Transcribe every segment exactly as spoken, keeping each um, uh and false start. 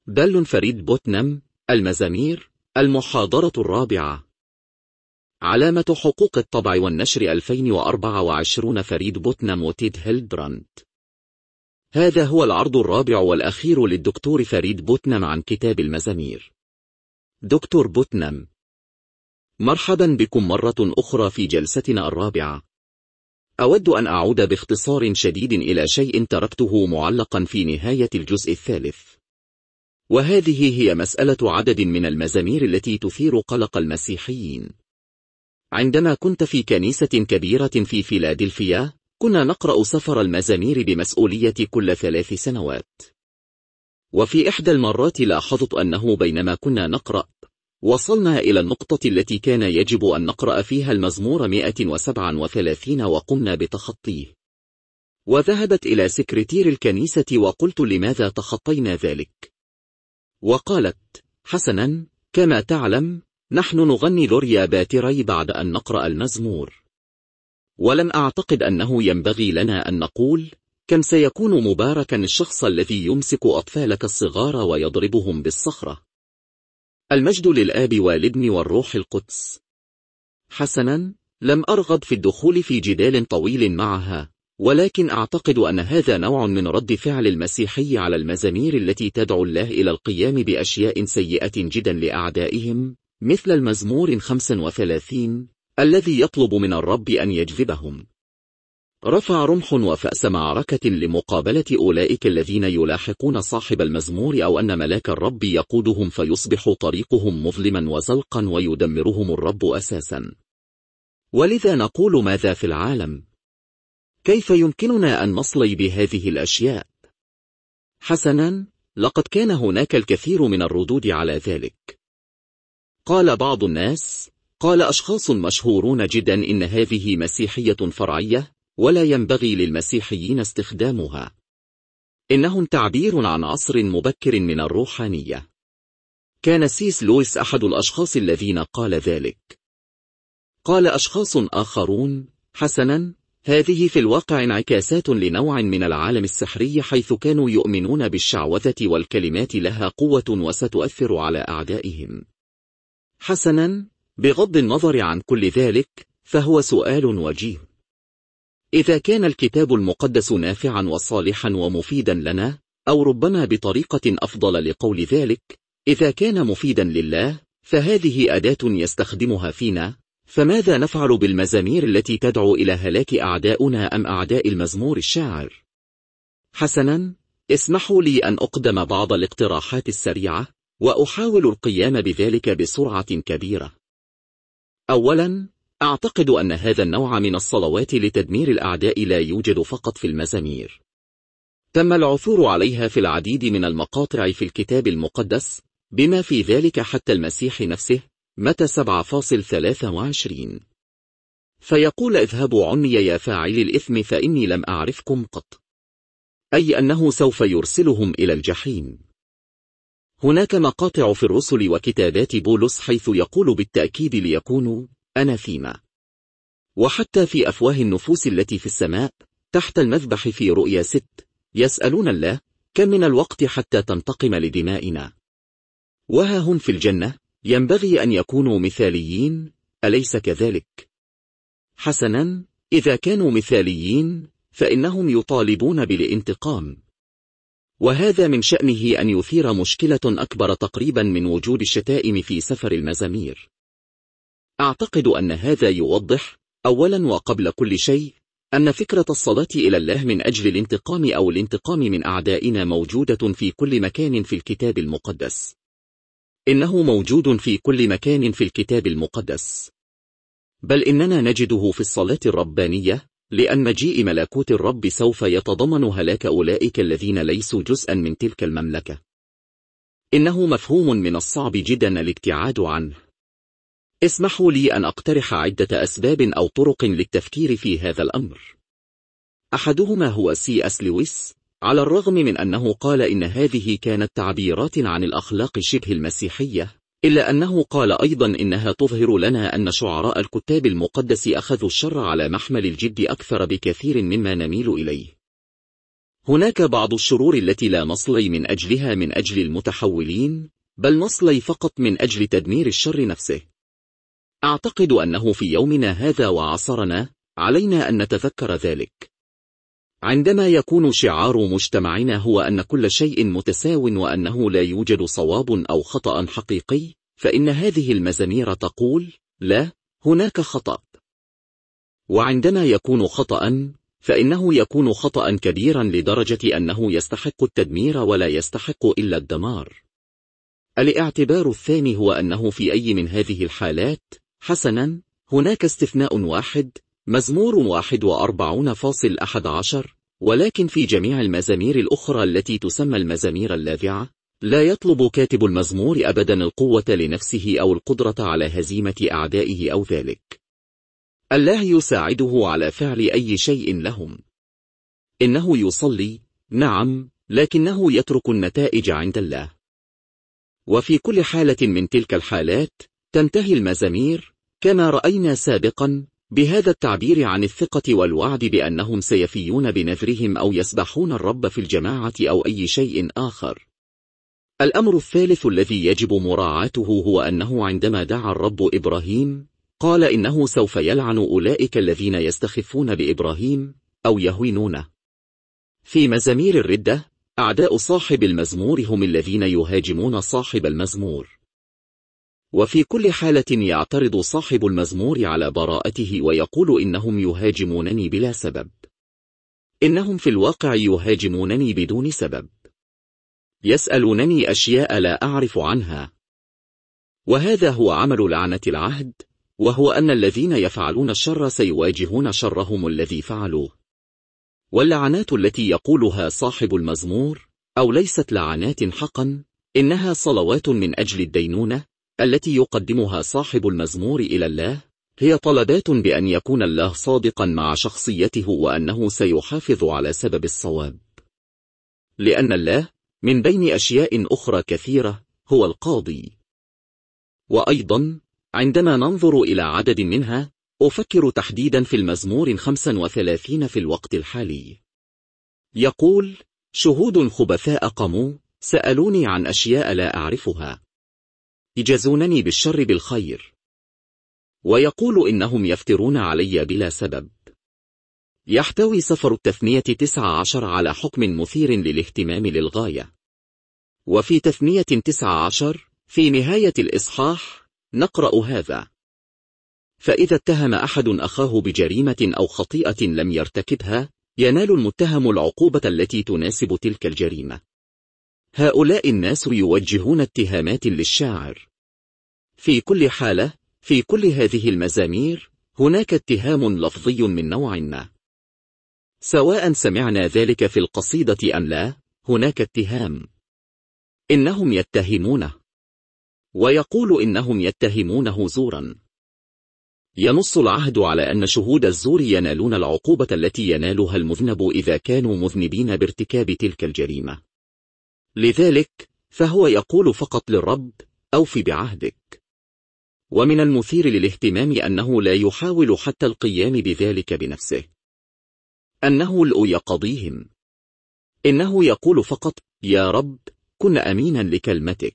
دل فريد بوتنام. المزامير. المحاضرة الرابعة. علامة حقوق الطبع والنشر ألفين وأربعة وعشرين. فريد بوتنام وتيد هيلدبراند. هذا هو العرض الرابع والأخير للدكتور فريد بوتنام عن كتاب المزامير. دكتور بوتنام، مرحبا بكم مرة أخرى في جلستنا الرابعة. أود أن أعود باختصار شديد إلى شيء تركته معلقا في نهاية الجزء الثالث، وهذه هي مسألة عدد من المزامير التي تثير قلق المسيحيين. عندما كنت في كنيسة كبيرة في فيلادلفيا، كنا نقرأ سفر المزامير بمسؤولية كل ثلاث سنوات. وفي إحدى المرات لاحظت أنه بينما كنا نقرأ، وصلنا إلى النقطة التي كان يجب أن نقرأ فيها المزمور مئة وسبعة وثلاثين وقمنا بتخطيه. وذهبت إلى سكرتير الكنيسة وقلت لماذا تخطينا ذلك؟ وقالت: حسنا، كما تعلم نحن نغني لوريا باتري بعد أن نقرأ المزمور، ولم أعتقد أنه ينبغي لنا أن نقول: كم سيكون مباركا الشخص الذي يمسك أطفالك الصغار ويضربهم بالصخرة. المجد للآب والابن والروح القدس. حسنا، لم أرغب في الدخول في جدال طويل معها، ولكن أعتقد أن هذا نوع من رد فعل المسيحي على المزامير التي تدعو الله إلى القيام بأشياء سيئة جدا لأعدائهم، مثل المزمور خمسة وثلاثين الذي يطلب من الرب أن يجذبهم. رفع رمح وفأس معركة لمقابلة أولئك الذين يلاحقون صاحب المزمور، أو أن ملاك الرب يقودهم فيصبح طريقهم مظلما وزلقا ويدمرهم الرب أساسا. ولذا نقول: ماذا في العالم؟ كيف يمكننا أن نصلي بهذه الأشياء؟ حسنا، لقد كان هناك الكثير من الردود على ذلك. قال بعض الناس، قال أشخاص مشهورون جدا، إن هذه مسيحية فرعية ولا ينبغي للمسيحيين استخدامها. إنهم تعبير عن عصر مبكر من الروحانية. كان سيس لويس أحد الأشخاص الذين قال ذلك. قال أشخاص آخرون: حسنا، هذه في الواقع انعكاسات لنوع من العالم السحري، حيث كانوا يؤمنون بالشعوذة والكلمات لها قوة وستؤثر على أعدائهم. حسنا، بغض النظر عن كل ذلك، فهو سؤال وجيه. إذا كان الكتاب المقدس نافعا وصالحا ومفيدا لنا، أو ربما بطريقة أفضل لقول ذلك، إذا كان مفيدا لله، فهذه أداة يستخدمها فينا، فماذا نفعل بالمزامير التي تدعو إلى هلاك أعداؤنا أم أعداء المزمور الشاعر؟ حسنا، اسمحوا لي أن أقدم بعض الاقتراحات السريعة، وأحاول القيام بذلك بسرعة كبيرة. أولا، أعتقد أن هذا النوع من الصلوات لتدمير الأعداء لا يوجد فقط في المزامير. تم العثور عليها في العديد من المقاطع في الكتاب المقدس، بما في ذلك حتى المسيح نفسه، متى سبعة ثلاثة وعشرين. فيقول: اذهبوا عني يا فاعلي الإثم فإني لم أعرفكم قط، أي أنه سوف يرسلهم إلى الجحيم. هناك مقاطع في الرسل وكتابات بولس حيث يقول بالتأكيد: ليكونوا أناثيما. وحتى في أفواه النفوس التي في السماء تحت المذبح في رؤيا ست، يسألون الله: كم من الوقت حتى تنتقم لدمائنا؟ وها هم في الجنة، ينبغي أن يكونوا مثاليين، أليس كذلك؟ حسنا، إذا كانوا مثاليين فإنهم يطالبون بالانتقام، وهذا من شأنه أن يثير مشكلة أكبر تقريبا من وجود الشتائم في سفر المزامير. أعتقد أن هذا يوضح، أولا وقبل كل شيء، أن فكرة الصلاة إلى الله من أجل الانتقام أو الانتقام من أعدائنا موجودة في كل مكان في الكتاب المقدس. إنه موجود في كل مكان في الكتاب المقدس، بل إننا نجده في الصلاة الربانية، لأن مجيء ملكوت الرب سوف يتضمن هلاك أولئك الذين ليسوا جزءا من تلك المملكة. إنه مفهوم من الصعب جدا الابتعاد عنه. اسمحوا لي أن أقترح عدة أسباب أو طرق للتفكير في هذا الأمر. أحدهما هو سي أس لويس، على الرغم من أنه قال إن هذه كانت تعبيرات عن الأخلاق شبه المسيحية، إلا أنه قال أيضا إنها تظهر لنا أن شعراء الكتاب المقدس أخذوا الشر على محمل الجد أكثر بكثير مما نميل إليه. هناك بعض الشرور التي لا نصلي من أجلها من أجل المتحولين، بل نصلي فقط من أجل تدمير الشر نفسه. أعتقد أنه في يومنا هذا وعصرنا علينا أن نتذكر ذلك. عندما يكون شعار مجتمعنا هو أن كل شيء متساو وأنه لا يوجد صواب أو خطأ حقيقي، فإن هذه المزامير تقول لا، هناك خطأ. وعندما يكون خطأ فإنه يكون خطأ كبيرا لدرجة أنه يستحق التدمير ولا يستحق إلا الدمار. الاعتبار الثاني هو أنه في أي من هذه الحالات حسنا هناك استثناء واحد، مزمور واحد وأربعون فاصل أحد عشر، ولكن في جميع المزامير الأخرى التي تسمى المزامير اللاذعة لا يطلب كاتب المزمور أبدا القوة لنفسه أو القدرة على هزيمة أعدائه أو ذلك. الله يساعده على فعل أي شيء لهم. إنه يصلي، نعم، لكنه يترك النتائج عند الله. وفي كل حالة من تلك الحالات تنتهي المزامير كما رأينا سابقا بهذا التعبير عن الثقة والوعد بأنهم سيفيون بنذرهم أو يسبحون الرب في الجماعة أو أي شيء آخر. الأمر الثالث الذي يجب مراعاته هو أنه عندما دعا الرب إبراهيم قال إنه سوف يلعن أولئك الذين يستخفون بإبراهيم أو يهينونه. في مزامير الردة أعداء صاحب المزمور هم الذين يهاجمون صاحب المزمور. وفي كل حالة يعترض صاحب المزمور على براءته ويقول إنهم يهاجمونني بلا سبب. إنهم في الواقع يهاجمونني بدون سبب. يسألونني أشياء لا أعرف عنها. وهذا هو عمل لعنة العهد، وهو أن الذين يفعلون الشر سيواجهون شرهم الذي فعلوه. واللعنات التي يقولها صاحب المزمور أو ليست لعنات حقا، إنها صلوات من أجل الدينونة التي يقدمها صاحب المزمور إلى الله، هي طلبات بأن يكون الله صادقا مع شخصيته وأنه سيحافظ على سبب الصواب. لأن الله من بين أشياء أخرى كثيرة هو القاضي. وأيضا عندما ننظر إلى عدد منها أفكر تحديدا في المزمور خمسة وثلاثين في الوقت الحالي. يقول: شهود خبثاء قاموا سألوني عن أشياء لا أعرفها، يجازونني بالشر بالخير. ويقول إنهم يفترون علي بلا سبب. يحتوي سفر التثنية تسعة عشر على حكم مثير للاهتمام للغاية. وفي تثنية تسعة عشر في نهاية الإصحاح نقرأ هذا: فإذا اتهم أحد أخاه بجريمة أو خطيئة لم يرتكبها ينال المتهم العقوبة التي تناسب تلك الجريمة. هؤلاء الناس يوجهون اتهامات للشاعر. في كل حالة في كل هذه المزامير هناك اتهام لفظي من نوع ما. سواء سمعنا ذلك في القصيدة أم لا، هناك اتهام. إنهم يتهمونه. ويقول إنهم يتهمونه زورا. ينص العهد على أن شهود الزور ينالون العقوبة التي ينالها المذنب إذا كانوا مذنبين بارتكاب تلك الجريمة. لذلك فهو يقول فقط للرب: أوفي بعهدك. ومن المثير للاهتمام أنه لا يحاول حتى القيام بذلك بنفسه. أنه لا يقضيهم. إنه يقول فقط: يا رب كن أمينا لكلمتك.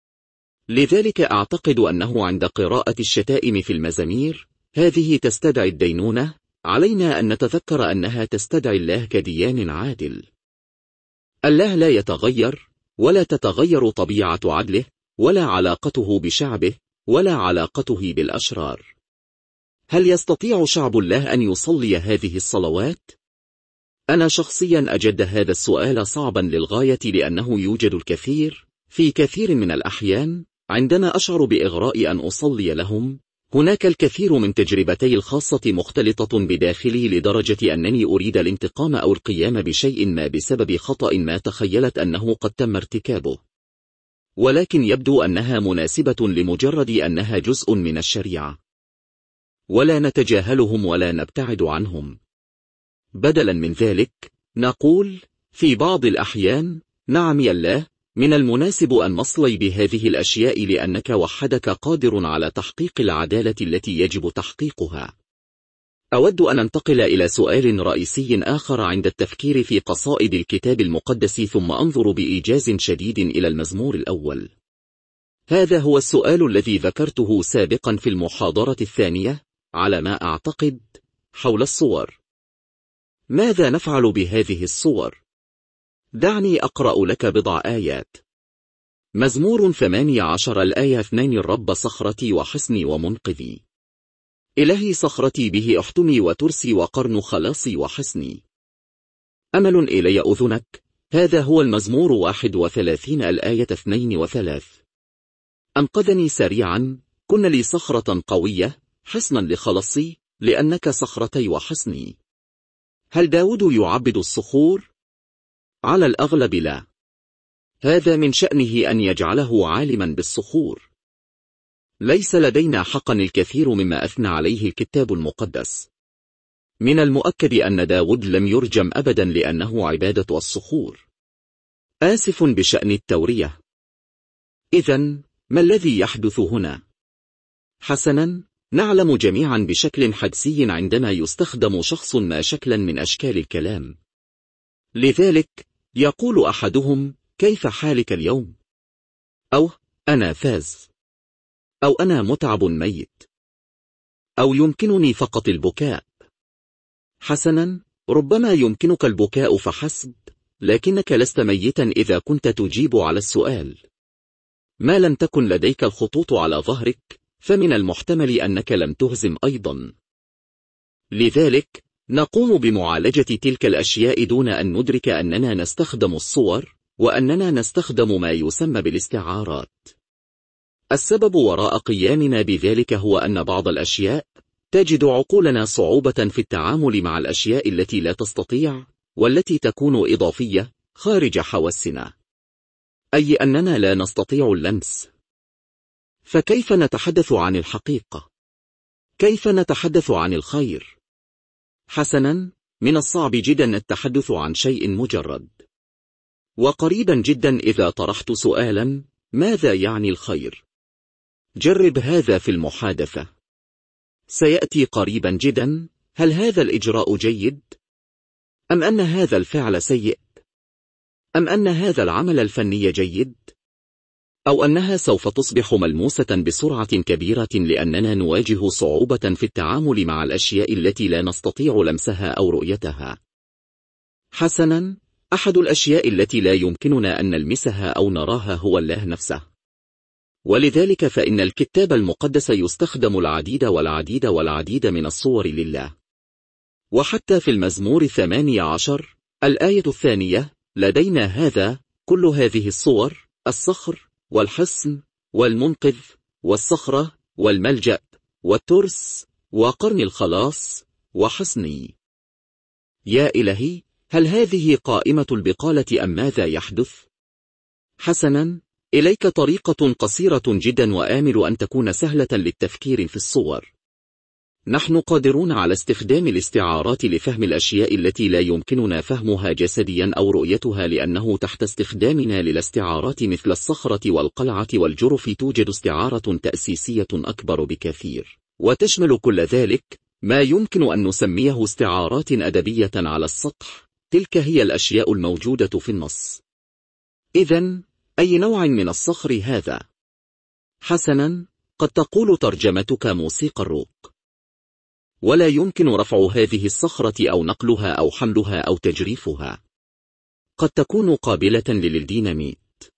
لذلك أعتقد أنه عند قراءة الشتائم في المزامير هذه تستدعي الدينونة، علينا أن نتذكر أنها تستدعي الله كديان عادل. الله لا يتغير، ولا تتغير طبيعة عدله، ولا علاقته بشعبه، ولا علاقته بالأشرار. هل يستطيع شعب الله أن يصلي هذه الصلوات؟ أنا شخصيا أجد هذا السؤال صعبا للغاية، لأنه يوجد الكثير في كثير من الأحيان عندما أشعر بإغراء أن أصلي لهم، هناك الكثير من تجربتي الخاصة مختلطة بداخلي لدرجة أنني أريد الانتقام أو القيام بشيء ما بسبب خطأ ما تخيلت أنه قد تم ارتكابه، ولكن يبدو أنها مناسبة لمجرد أنها جزء من الشريعة. ولا نتجاهلهم ولا نبتعد عنهم. بدلا من ذلك نقول في بعض الأحيان: نعم يا الله، من المناسب أن نصلي بهذه الأشياء لأنك وحدك قادر على تحقيق العدالة التي يجب تحقيقها. أود أن أنتقل إلى سؤال رئيسي آخر عند التفكير في قصائد الكتاب المقدس، ثم أنظر بإيجاز شديد إلى المزمور الأول. هذا هو السؤال الذي ذكرته سابقا في المحاضرة الثانية على ما أعتقد حول الصور. ماذا نفعل بهذه الصور؟ دعني أقرأ لك بضع آيات. مزمور ثمانية عشر الآية اثنين: الرب صخرتي وحصني ومنقذي، إلهي صخرتي به أحتمي وترسي وقرن خلاصي وحصني. أمل إلي أذنك. هذا هو المزمور واحد وثلاثين الآية اثنين وثلاث. أنقذني سريعا، كن لي صخرة قوية، حصنا لخلصي، لأنك صخرتي وحصني. هل داود يعبد الصخور؟ على الأغلب لا. هذا من شأنه أن يجعله عالما بالصخور. ليس لدينا حقا الكثير مما أثنى عليه الكتاب المقدس. من المؤكد أن داود لم يرجم أبدا لأنه عبادة الصخور. آسف بشأن التورية. إذن ما الذي يحدث هنا؟ حسنا، نعلم جميعا بشكل حدسي عندما يستخدم شخص ما شكلا من أشكال الكلام. لذلك يقول أحدهم: كيف حالك اليوم؟ أو أنا فاز، أو أنا متعب ميت، أو يمكنني فقط البكاء. حسنا، ربما يمكنك البكاء فحسب، لكنك لست ميتا إذا كنت تجيب على السؤال. ما لم تكن لديك الخطوط على ظهرك، فمن المحتمل أنك لم تهزم أيضا. لذلك نقوم بمعالجة تلك الأشياء دون أن ندرك أننا نستخدم الصور، وأننا نستخدم ما يسمى بالاستعارات. السبب وراء قيامنا بذلك هو أن بعض الأشياء تجد عقولنا صعوبة في التعامل مع الأشياء التي لا تستطيع، والتي تكون إضافية خارج حواسنا، أي أننا لا نستطيع اللمس. فكيف نتحدث عن الحقيقة؟ كيف نتحدث عن الخير؟ حسنا، من الصعب جدا التحدث عن شيء مجرد. وقريبا جدا إذا طرحت سؤالا: ماذا يعني الخير؟ جرب هذا في المحادثة. سيأتي قريبا جدا: هل هذا الإجراء جيد؟ أم أن هذا الفعل سيء؟ أم أن هذا العمل الفني جيد؟ أو أنها سوف تصبح ملموسة بسرعة كبيرة لأننا نواجه صعوبة في التعامل مع الأشياء التي لا نستطيع لمسها أو رؤيتها. حسنا، أحد الأشياء التي لا يمكننا أن نلمسها أو نراها هو الله نفسه. ولذلك فإن الكتاب المقدس يستخدم العديد والعديد والعديد من الصور لله. وحتى في المزمور الثامن عشر الآية الثانية لدينا هذا: كل هذه الصور، الصخر والحصن والمنقذ والصخرة والملجأ والترس وقرن الخلاص وحصني. يا إلهي، هل هذه قائمة البقالة أم ماذا يحدث؟ حسنا، إليك طريقة قصيرة جدا وآمل أن تكون سهلة للتفكير في الصور. نحن قادرون على استخدام الاستعارات لفهم الأشياء التي لا يمكننا فهمها جسديا أو رؤيتها، لأنه تحت استخدامنا للاستعارات مثل الصخرة والقلعة والجرف توجد استعارة تأسيسية أكبر بكثير، وتشمل كل ذلك ما يمكن أن نسميه استعارات أدبية على السطح. تلك هي الأشياء الموجودة في النص. إذن أي نوع من الصخر هذا؟ حسنا، قد تقول ترجمتك موسيقى الروك، ولا يمكن رفع هذه الصخرة أو نقلها أو حملها أو تجريفها. قد تكون قابلة للديناميت.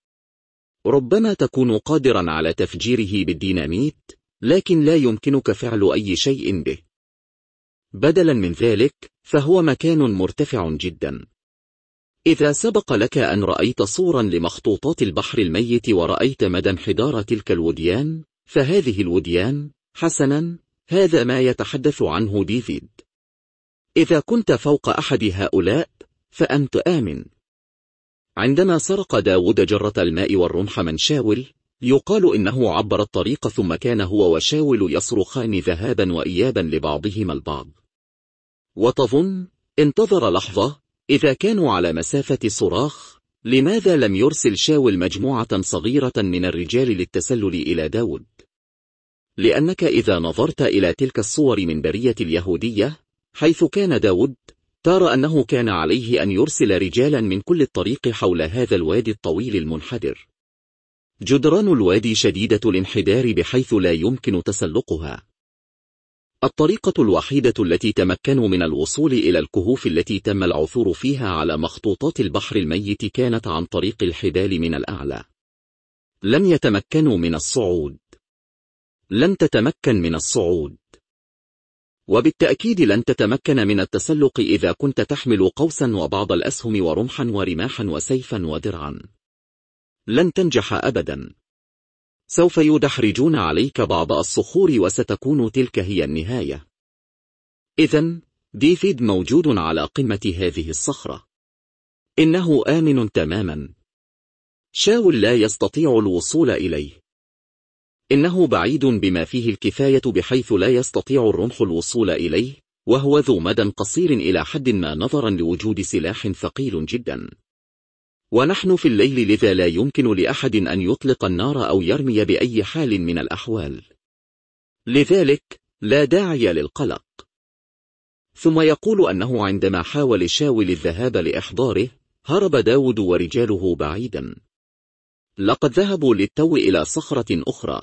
ربما تكون قادرا على تفجيره بالديناميت، لكن لا يمكنك فعل أي شيء به. بدلا من ذلك، فهو مكان مرتفع جدا. إذا سبق لك أن رأيت صورا لمخطوطات البحر الميت ورأيت مدى انحدار تلك الوديان، فهذه الوديان، حسنا، هذا ما يتحدث عنه ديفيد. إذا كنت فوق أحد هؤلاء فأنت آمن. عندما سرق داود جرة الماء والرمح من شاول، يقال إنه عبر الطريق ثم كان هو وشاول يصرخان ذهابا وإيابا لبعضهما البعض. وتظن، انتظر لحظة، إذا كانوا على مسافة صراخ، لماذا لم يرسل شاول مجموعة صغيرة من الرجال للتسلل إلى داود؟ لأنك إذا نظرت إلى تلك الصور من برية اليهودية، حيث كان داود ترى أنه كان عليه أن يرسل رجالا من كل الطريق حول هذا الوادي الطويل المنحدر. جدران الوادي شديدة الانحدار بحيث لا يمكن تسلقها. الطريقة الوحيدة التي تمكنوا من الوصول إلى الكهوف التي تم العثور فيها على مخطوطات البحر الميت كانت عن طريق الحبال من الأعلى. لم يتمكنوا من الصعود. لن تتمكن من الصعود. وبالتأكيد لن تتمكن من التسلق إذا كنت تحمل قوسا وبعض الأسهم ورمحا ورماحا وسيفا ودرعا. لن تنجح أبدا. سوف يدحرجون عليك بعض الصخور وستكون تلك هي النهاية. إذن ديفيد موجود على قمة هذه الصخرة. إنه آمن تماما. شاول لا يستطيع الوصول إليه. إنه بعيد بما فيه الكفاية بحيث لا يستطيع الرمح الوصول إليه، وهو ذو مدى قصير إلى حد ما نظرا لوجود سلاح ثقيل جدا. ونحن في الليل لذا لا يمكن لأحد أن يطلق النار أو يرمي بأي حال من الأحوال. لذلك لا داعي للقلق. ثم يقول أنه عندما حاول شاول الذهاب لإحضاره هرب داود ورجاله بعيدا. لقد ذهبوا للتو إلى صخرة أخرى.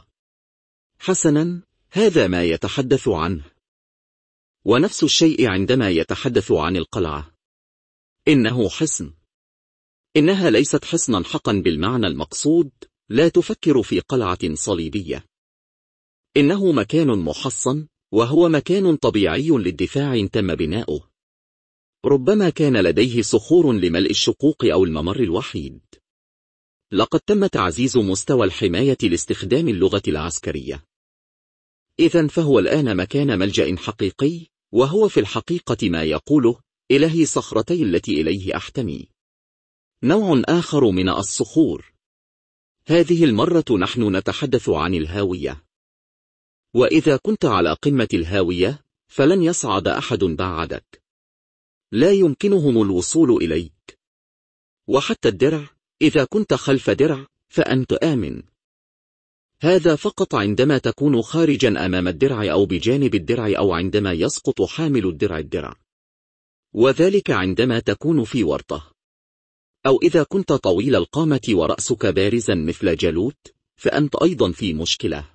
حسنا، هذا ما يتحدث عنه. ونفس الشيء عندما يتحدث عن القلعة. إنه حصن. إنها ليست حصنا حقا بالمعنى المقصود. لا تفكر في قلعة صليبية. إنه مكان محصن، وهو مكان طبيعي للدفاع تم بناؤه. ربما كان لديه صخور لملء الشقوق أو الممر الوحيد. لقد تم تعزيز مستوى الحماية لاستخدام اللغة العسكرية. إذن فهو الآن مكان ملجأ حقيقي، وهو في الحقيقة ما يقوله إلهي صخرتي التي إليه أحتمي. نوع آخر من الصخور. هذه المرة نحن نتحدث عن الهاوية. وإذا كنت على قمة الهاوية فلن يصعد أحد بعدك. لا يمكنهم الوصول إليك. وحتى الدرع، إذا كنت خلف درع فأنت آمن. هذا فقط عندما تكون خارجا أمام الدرع أو بجانب الدرع أو عندما يسقط حامل الدرع الدرع. وذلك عندما تكون في ورطة. أو إذا كنت طويل القامة ورأسك بارزا مثل جالوت فأنت أيضا في مشكلة.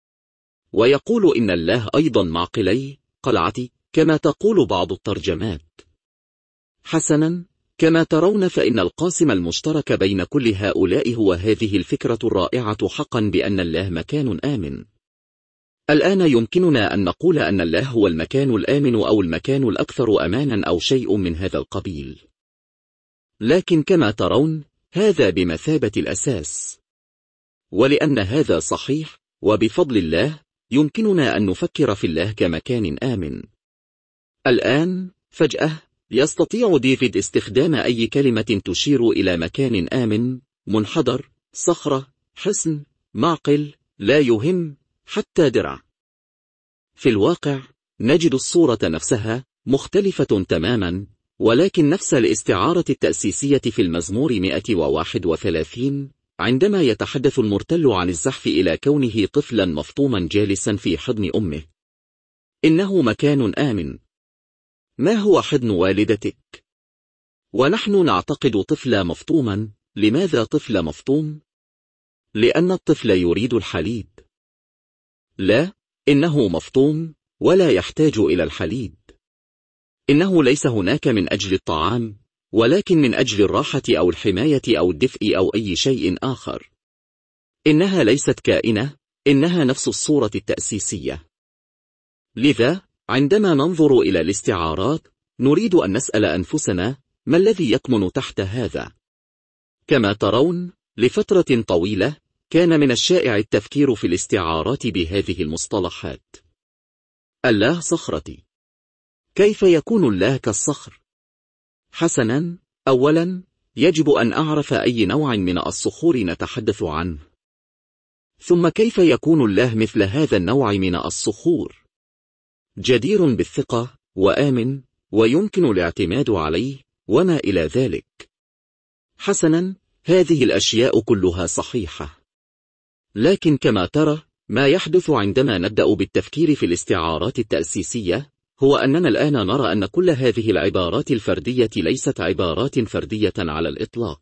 ويقول إن الله أيضا معقلي قلعتي كما تقول بعض الترجمات. حسنا، كما ترون فإن القاسم المشترك بين كل هؤلاء هو هذه الفكرة الرائعة حقا بأن الله مكان آمن. الآن يمكننا أن نقول أن الله هو المكان الآمن أو المكان الأكثر أمانا أو شيء من هذا القبيل. لكن كما ترون هذا بمثابة الأساس. ولأن هذا صحيح وبفضل الله يمكننا أن نفكر في الله كمكان آمن. الآن فجأة يستطيع ديفيد استخدام أي كلمة تشير إلى مكان آمن، منحدر، صخرة، حصن، معقل، لا يهم، حتى درع. في الواقع نجد الصورة نفسها مختلفة تماما، ولكن نفس الاستعارة التأسيسية في المزمور مئة وواحد وثلاثين عندما يتحدث المرتل عن الزحف إلى كونه طفلا مفطوما جالسا في حضن أمه. إنه مكان آمن. ما هو حضن والدتك؟ ونحن نعتقد طفل مفطوما. لماذا طفل مفطوم؟ لأن الطفل يريد الحليب. لا، إنه مفطوم ولا يحتاج إلى الحليب. إنه ليس هناك من أجل الطعام، ولكن من أجل الراحة أو الحماية أو الدفء أو أي شيء آخر. إنها ليست كائنة، إنها نفس الصورة التأسيسية. لذا عندما ننظر إلى الاستعارات نريد أن نسأل أنفسنا ما الذي يكمن تحت هذا؟ كما ترون لفترة طويلة كان من الشائع التفكير في الاستعارات بهذه المصطلحات. الله صخرتي. كيف يكون الله كالصخر؟ حسنا، أولا يجب أن أعرف أي نوع من الصخور نتحدث عنه. ثم كيف يكون الله مثل هذا النوع من الصخور؟ جدير بالثقة وآمن ويمكن الاعتماد عليه وما إلى ذلك. حسنا، هذه الأشياء كلها صحيحة. لكن كما ترى ما يحدث عندما نبدأ بالتفكير في الاستعارات التأسيسية هو أننا الآن نرى أن كل هذه العبارات الفردية ليست عبارات فردية على الإطلاق.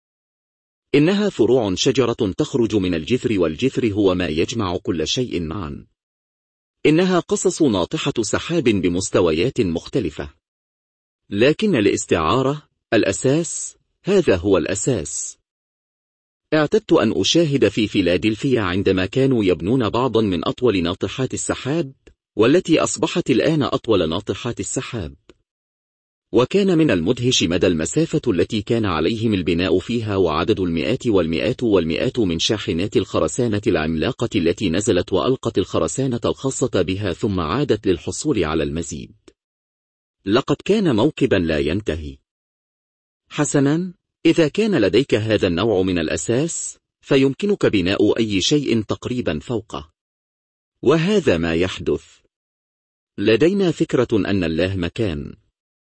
إنها فروع شجرة تخرج من الجذر، والجذر هو ما يجمع كل شيء معا. إنها قصص ناطحة سحاب بمستويات مختلفة. لكن الاستعارة الأساس، هذا هو الأساس. اعتدت أن أشاهد في فيلادلفيا عندما كانوا يبنون بعضا من أطول ناطحات السحاب، والتي أصبحت الآن أطول ناطحات السحاب. وكان من المدهش مدى المسافة التي كان عليهم البناء فيها، وعدد المئات والمئات والمئات من شاحنات الخرسانة العملاقة التي نزلت وألقت الخرسانة الخاصة بها ثم عادت للحصول على المزيد. لقد كان موكبا لا ينتهي. حسنا، إذا كان لديك هذا النوع من الأساس، فيمكنك بناء أي شيء تقريبا فوقه. وهذا ما يحدث. لدينا فكرة أن الله مكان.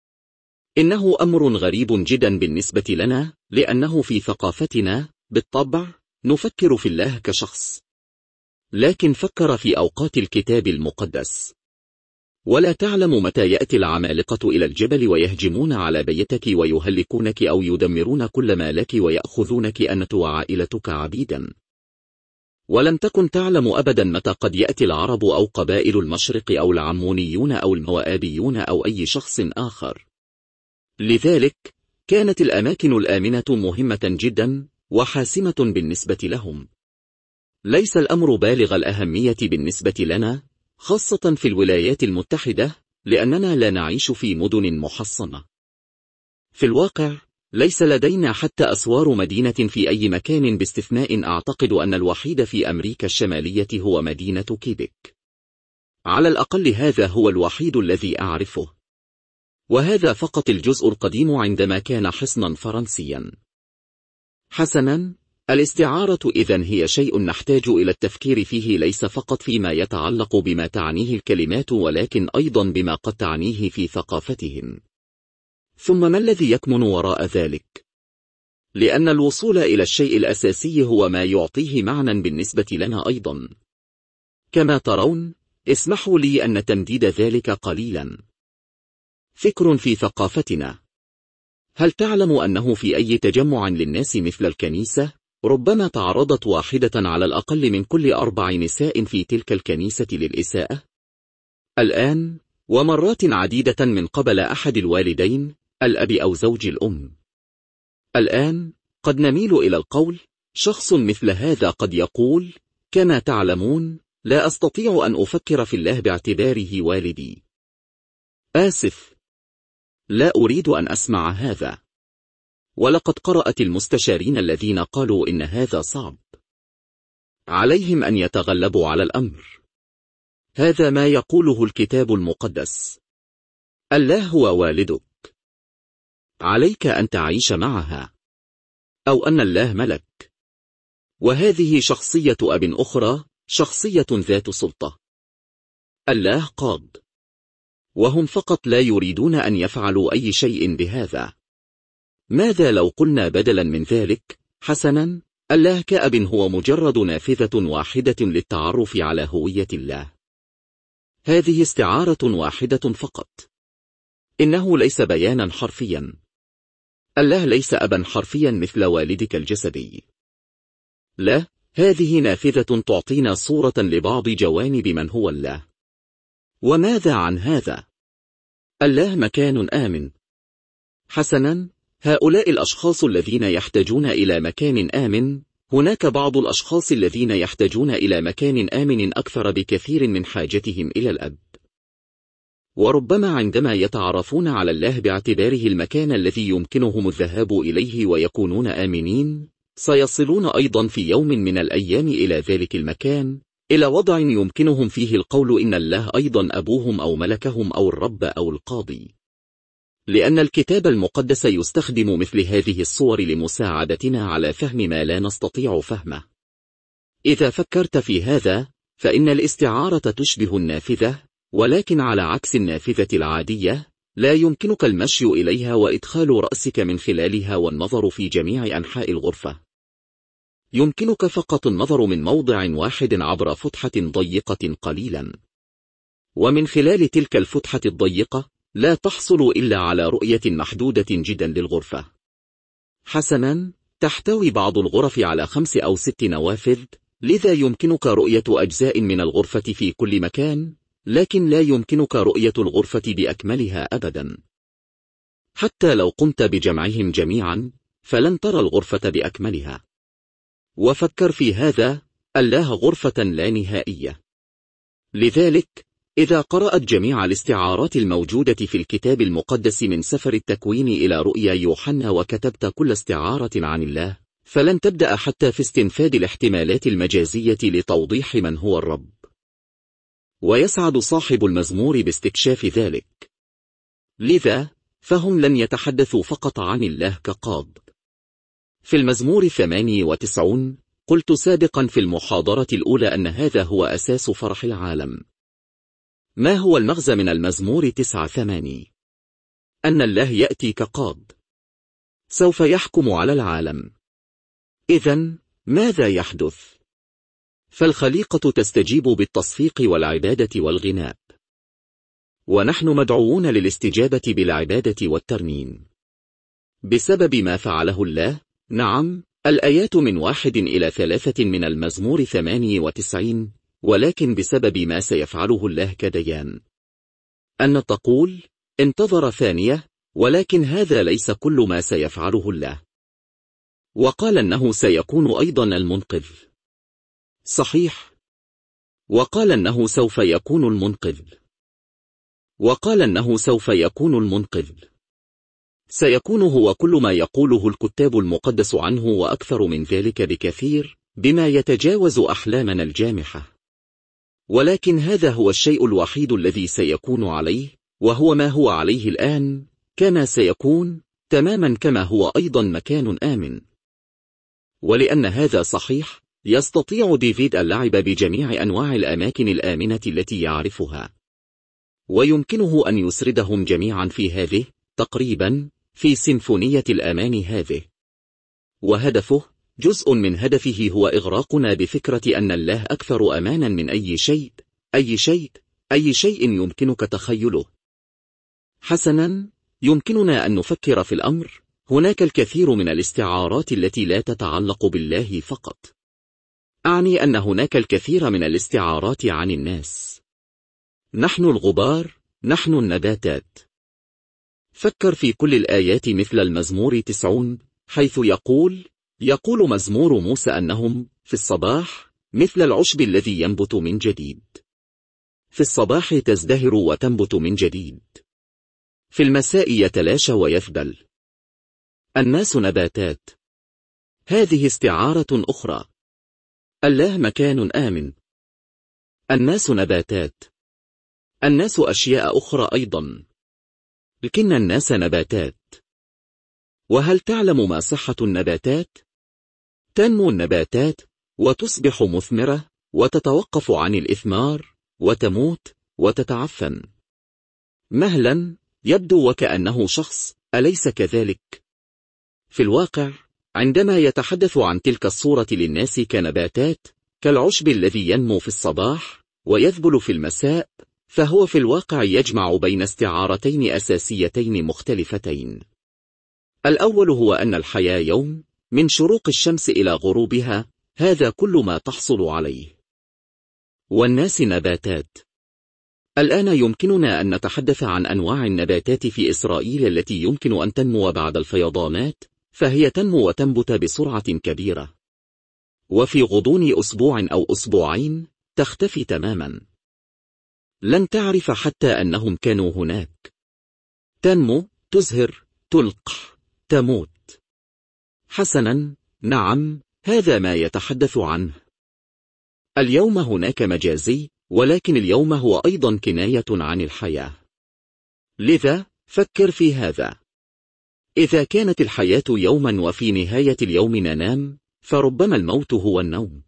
إنه أمر غريب جدا بالنسبة لنا، لأنه في ثقافتنا بالطبع نفكر في الله كشخص. لكن فكر في أوقات الكتاب المقدس. ولا تعلم متى يأتي العمالقة إلى الجبل ويهجمون على بيتك ويهلكونك أو يدمرون كل ما لك ويأخذونك أنت وعائلتك عبيدا. ولم تكن تعلم أبدا متى قد يأتي العرب أو قبائل المشرق أو العمونيون أو الموآبيون أو أي شخص آخر. لذلك كانت الأماكن الآمنة مهمة جدا وحاسمة بالنسبة لهم. ليس الأمر بالغ الأهمية بالنسبة لنا، خاصة في الولايات المتحدة، لأننا لا نعيش في مدن محصنة. في الواقع ليس لدينا حتى أسوار مدينة في أي مكان، باستثناء أعتقد أن الوحيد في أمريكا الشمالية هو مدينة كيبك. على الأقل هذا هو الوحيد الذي أعرفه. وهذا فقط الجزء القديم عندما كان حصنا فرنسيا. حسنا، الاستعارة إذن هي شيء نحتاج إلى التفكير فيه، ليس فقط فيما يتعلق بما تعنيه الكلمات، ولكن أيضا بما قد تعنيه في ثقافتهم. ثم ما الذي يكمن وراء ذلك؟ لأن الوصول إلى الشيء الأساسي هو ما يعطيه معنى بالنسبة لنا أيضا. كما ترون، اسمحوا لي أن تمديد ذلك قليلا. فكر في ثقافتنا. هل تعلم أنه في أي تجمع للناس مثل الكنيسة، ربما تعرضت واحدة على الأقل من كل أربع نساء في تلك الكنيسة للإساءة؟ الآن، ومرات عديدة من قبل أحد الوالدين، الأب أو زوج الأم. الآن، قد نميل إلى القول، شخص مثل هذا قد يقول، كما تعلمون، لا أستطيع أن أفكر في الله باعتباره والدي. آسف. لا أريد أن أسمع هذا. ولقد قرأت المستشارين الذين قالوا إن هذا صعب. عليهم أن يتغلبوا على الأمر. هذا ما يقوله الكتاب المقدس. الله هو والدك. عليك أن تعيش معها. أو أن الله ملك. وهذه شخصية أب أخرى، شخصية ذات سلطة. الله قاض. وهم فقط لا يريدون أن يفعلوا أي شيء بهذا. ماذا لو قلنا بدلا من ذلك، حسنا، الله كأب هو مجرد نافذة واحدة للتعرف على هوية الله. هذه استعارة واحدة فقط. إنه ليس بيانا حرفيا. الله ليس أبا حرفيا مثل والدك الجسدي. لا، هذه نافذة تعطينا صورة لبعض جوانب من هو الله. وماذا عن هذا؟ الله مكان آمن. حسنا، هؤلاء الأشخاص الذين يحتاجون إلى مكان آمن، هناك بعض الأشخاص الذين يحتاجون إلى مكان آمن أكثر بكثير من حاجتهم إلى الأب. وربما عندما يتعرفون على الله باعتباره المكان الذي يمكنهم الذهاب إليه ويكونون آمنين، سيصلون أيضا في يوم من الأيام إلى ذلك المكان، إلى وضع يمكنهم فيه القول إن الله أيضا أبوهم أو ملكهم أو الرب أو القاضي. لأن الكتاب المقدس يستخدم مثل هذه الصور لمساعدتنا على فهم ما لا نستطيع فهمه. إذا فكرت في هذا، فإن الاستعارة تشبه النافذة، ولكن على عكس النافذة العادية، لا يمكنك المشي إليها وإدخال رأسك من خلالها والنظر في جميع أنحاء الغرفة. يمكنك فقط النظر من موضع واحد عبر فتحة ضيقة قليلا. ومن خلال تلك الفتحة الضيقة لا تحصل إلا على رؤية محدودة جدا للغرفة. حسنا، تحتوي بعض الغرف على خمس أو ست نوافذ، لذا يمكنك رؤية أجزاء من الغرفة في كل مكان، لكن لا يمكنك رؤية الغرفة بأكملها أبدا. حتى لو قمت بجمعهم جميعا فلن ترى الغرفة بأكملها. وفكر في هذا، الله غرفة لا نهائية. لذلك إذا قرأت جميع الاستعارات الموجودة في الكتاب المقدس من سفر التكوين إلى رؤيا يوحنا وكتبت كل استعارة عن الله، فلن تبدأ حتى في استنفاد الاحتمالات المجازية لتوضيح من هو الرب. ويسعد صاحب المزمور باستكشاف ذلك. لذا فهم لن يتحدثوا فقط عن الله كقاض. في المزمور الثماني وتسعون قلت سابقا في المحاضرة الأولى أن هذا هو أساس فرح العالم. ما هو المغزى من المزمور تسعة ثماني؟ أن الله يأتي كقاض، سوف يحكم على العالم. إذن ماذا يحدث؟ فالخليقة تستجيب بالتصفيق والعبادة والغناء، ونحن مدعوون للاستجابة بالعبادة والترنيم بسبب ما فعله الله. نعم، الآيات من واحد إلى ثلاثة من المزمور ثماني وتسعين، ولكن بسبب ما سيفعله الله كديان. أن تقول انتظر ثانية، ولكن هذا ليس كل ما سيفعله الله. وقال أنه سيكون أيضا المنقذ. صحيح. وقال أنه سوف يكون المنقذ. وقال أنه سوف يكون المنقذ. سيكون هو كل ما يقوله الكتاب المقدس عنه وأكثر من ذلك بكثير، بما يتجاوز أحلامنا الجامحة. ولكن هذا هو الشيء الوحيد الذي سيكون عليه، وهو ما هو عليه الآن، كما سيكون تماما كما هو أيضا مكان آمن. ولأن هذا صحيح، يستطيع ديفيد اللعب بجميع أنواع الأماكن الآمنة التي يعرفها، ويمكنه أن يسردهم جميعا في هذه تقريبا في سيمفونية الأمان هذه. وهدفه، جزء من هدفه هو إغراقنا بفكرة أن الله أكثر أمانا من أي شيء، أي شيء، أي شيء يمكنك تخيله. حسنا، يمكننا أن نفكر في الأمر. هناك الكثير من الاستعارات التي لا تتعلق بالله فقط. أعني أن هناك الكثير من الاستعارات عن الناس. نحن الغبار، نحن النباتات. فكر في كل الآيات مثل المزمور تسعون، حيث يقول يقول مزمور موسى أنهم في الصباح مثل العشب الذي ينبت من جديد. في الصباح تزدهر وتنبت من جديد، في المساء يتلاشى ويذبل. الناس نباتات. هذه استعارة أخرى. الله مكان آمن. الناس نباتات. الناس أشياء أخرى أيضا، لكن الناس نباتات. وهل تعلم ما صحة النباتات؟ تنمو النباتات وتصبح مثمرة وتتوقف عن الإثمار وتموت وتتعفن. مهلا يبدو وكأنه شخص، أليس كذلك؟ في الواقع، عندما يتحدث عن تلك الصورة للناس كنباتات، كالعشب الذي ينمو في الصباح ويذبل في المساء، فهو في الواقع يجمع بين استعارتين أساسيتين مختلفتين. الأول هو أن الحياة يوم من شروق الشمس إلى غروبها، هذا كل ما تحصل عليه. والناس نباتات. الآن يمكننا أن نتحدث عن أنواع النباتات في إسرائيل التي يمكن أن تنمو بعد الفيضانات، فهي تنمو وتنبت بسرعة كبيرة، وفي غضون أسبوع أو أسبوعين تختفي تماما. لن تعرف حتى أنهم كانوا هناك. تنمو، تزهر، تلقح، تموت. حسنا، نعم، هذا ما يتحدث عنه. اليوم هناك مجازي، ولكن اليوم هو أيضا كناية عن الحياة. لذا فكر في هذا. إذا كانت الحياة يوما وفي نهاية اليوم ننام، فربما الموت هو النوم.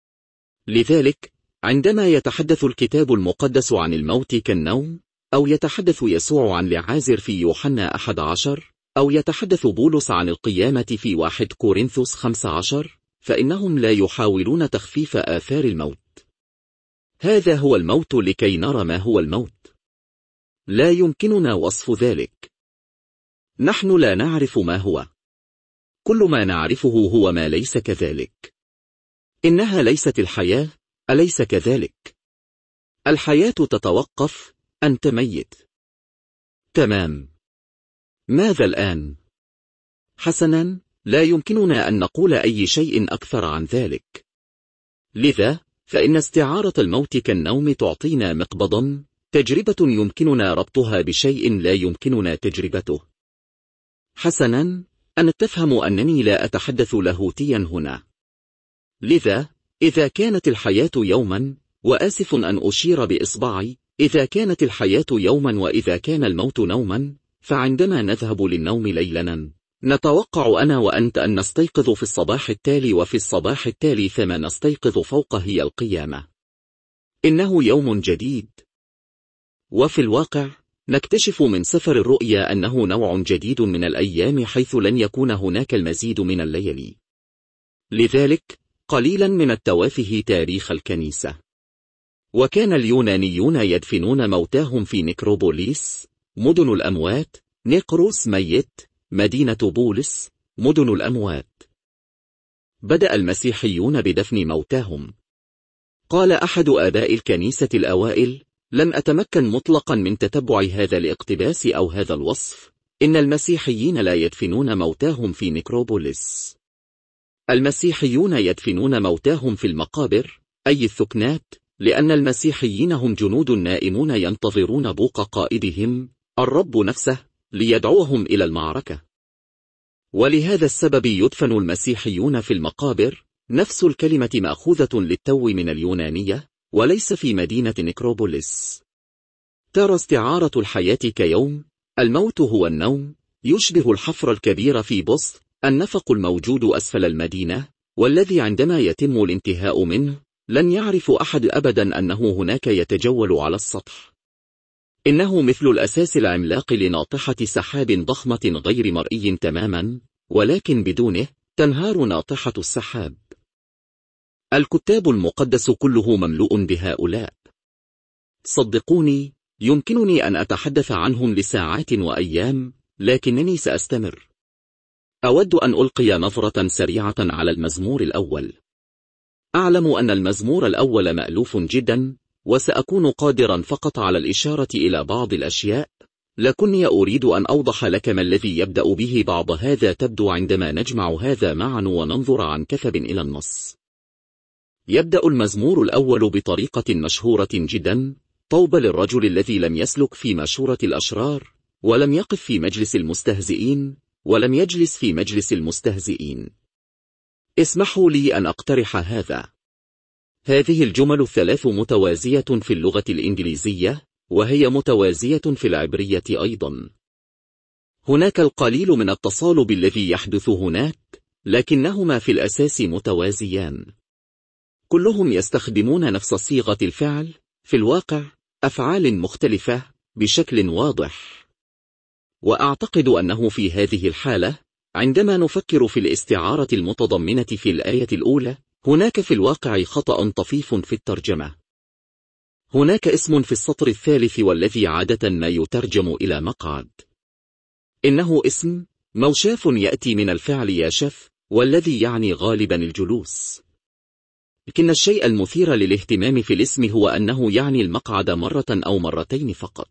لذلك عندما يتحدث الكتاب المقدس عن الموت كالنوم، أو يتحدث يسوع عن لعازر في يوحنا أحد عشر، أو يتحدث بولس عن القيامة في واحد كورنثوس خمسة عشر، فإنهم لا يحاولون تخفيف آثار الموت. هذا هو الموت لكي نرى ما هو الموت. لا يمكننا وصف ذلك. نحن لا نعرف ما هو. كل ما نعرفه هو ما ليس كذلك. إنها ليست الحياة، أليس كذلك؟ الحياة تتوقف، أنت ميت. تمام. ماذا الآن؟ حسنا، لا يمكننا أن نقول أي شيء أكثر عن ذلك. لذا، فإن استعارة الموت كالنوم تعطينا مقبضا، تجربة يمكننا ربطها بشيء لا يمكننا تجربته. حسنا، أنا تفهم أنني لا أتحدث لاهوتيا هنا. لذا، إذا كانت الحياة يوما، وآسف أن أشير بإصبعي، إذا كانت الحياة يوما وإذا كان الموت نوما، فعندما نذهب للنوم ليلا، نتوقع أنا وأنت أن نستيقظ في الصباح التالي، وفي الصباح التالي فما نستيقظ فوقه هي القيامة. إنه يوم جديد. وفي الواقع، نكتشف من سفر الرؤيا أنه نوع جديد من الأيام، حيث لن يكون هناك المزيد من الليالي. لذلك، قليلا من التوافه تاريخ الكنيسة. وكان اليونانيون يدفنون موتاهم في نيكروبوليس، مدن الأموات، نيقروس ميت، مدينة بولس، مدن الأموات. بدأ المسيحيون بدفن موتاهم. قال أحد آباء الكنيسة الأوائل: لم أتمكن مطلقا من تتبع هذا الاقتباس أو هذا الوصف. إن المسيحيين لا يدفنون موتاهم في نيكروبوليس. المسيحيون يدفنون موتاهم في المقابر، أي الثكنات، لأن المسيحيين هم جنود نائمون ينتظرون بوق قائدهم، الرب نفسه، ليدعوهم إلى المعركة. ولهذا السبب يدفن المسيحيون في المقابر. نفس الكلمة مأخوذة للتو من اليونانية، وليس في مدينة نيكروبوليس. ترى استعارة الحياة كيوم، الموت هو النوم، يشبه الحفر الكبير في بسط، النفق الموجود أسفل المدينة، والذي عندما يتم الانتهاء منه، لن يعرف أحد أبدا أنه هناك يتجول على السطح. إنه مثل الأساس العملاق لناطحة سحاب ضخمة غير مرئي تماما، ولكن بدونه تنهار ناطحة السحاب. الكتاب المقدس كله مملوء بهؤلاء. صدقوني، يمكنني أن أتحدث عنهم لساعات وأيام، لكنني سأستمر. أود أن ألقي نظرة سريعة على المزمور الأول. أعلم أن المزمور الأول مألوف جدا، وسأكون قادرا فقط على الإشارة إلى بعض الأشياء، لكني أريد أن أوضح لك ما الذي يبدأ به بعض هذا تبدو عندما نجمع هذا معا وننظر عن كثب إلى النص. يبدأ المزمور الأول بطريقة مشهورة جدا: طوبى للرجل الذي لم يسلك في مشورة الأشرار، ولم يقف في مجلس المستهزئين، ولم يجلس في مجلس المستهزئين. اسمحوا لي أن أقترح هذا. هذه الجمل الثلاث متوازية في اللغة الإنجليزية، وهي متوازية في العبرية أيضا. هناك القليل من التصالب الذي يحدث هناك، لكنهما في الأساس متوازيان. كلهم يستخدمون نفس صيغة الفعل، في الواقع أفعال مختلفة بشكل واضح. وأعتقد أنه في هذه الحالة، عندما نفكر في الاستعارة المتضمنة في الآية الأولى، هناك في الواقع خطأ طفيف في الترجمة. هناك اسم في السطر الثالث والذي عادة ما يترجم إلى مقعد. إنه اسم موشاف يأتي من الفعل ياشف، والذي يعني غالبا الجلوس. لكن الشيء المثير للاهتمام في الاسم هو أنه يعني المقعد مرة أو مرتين فقط.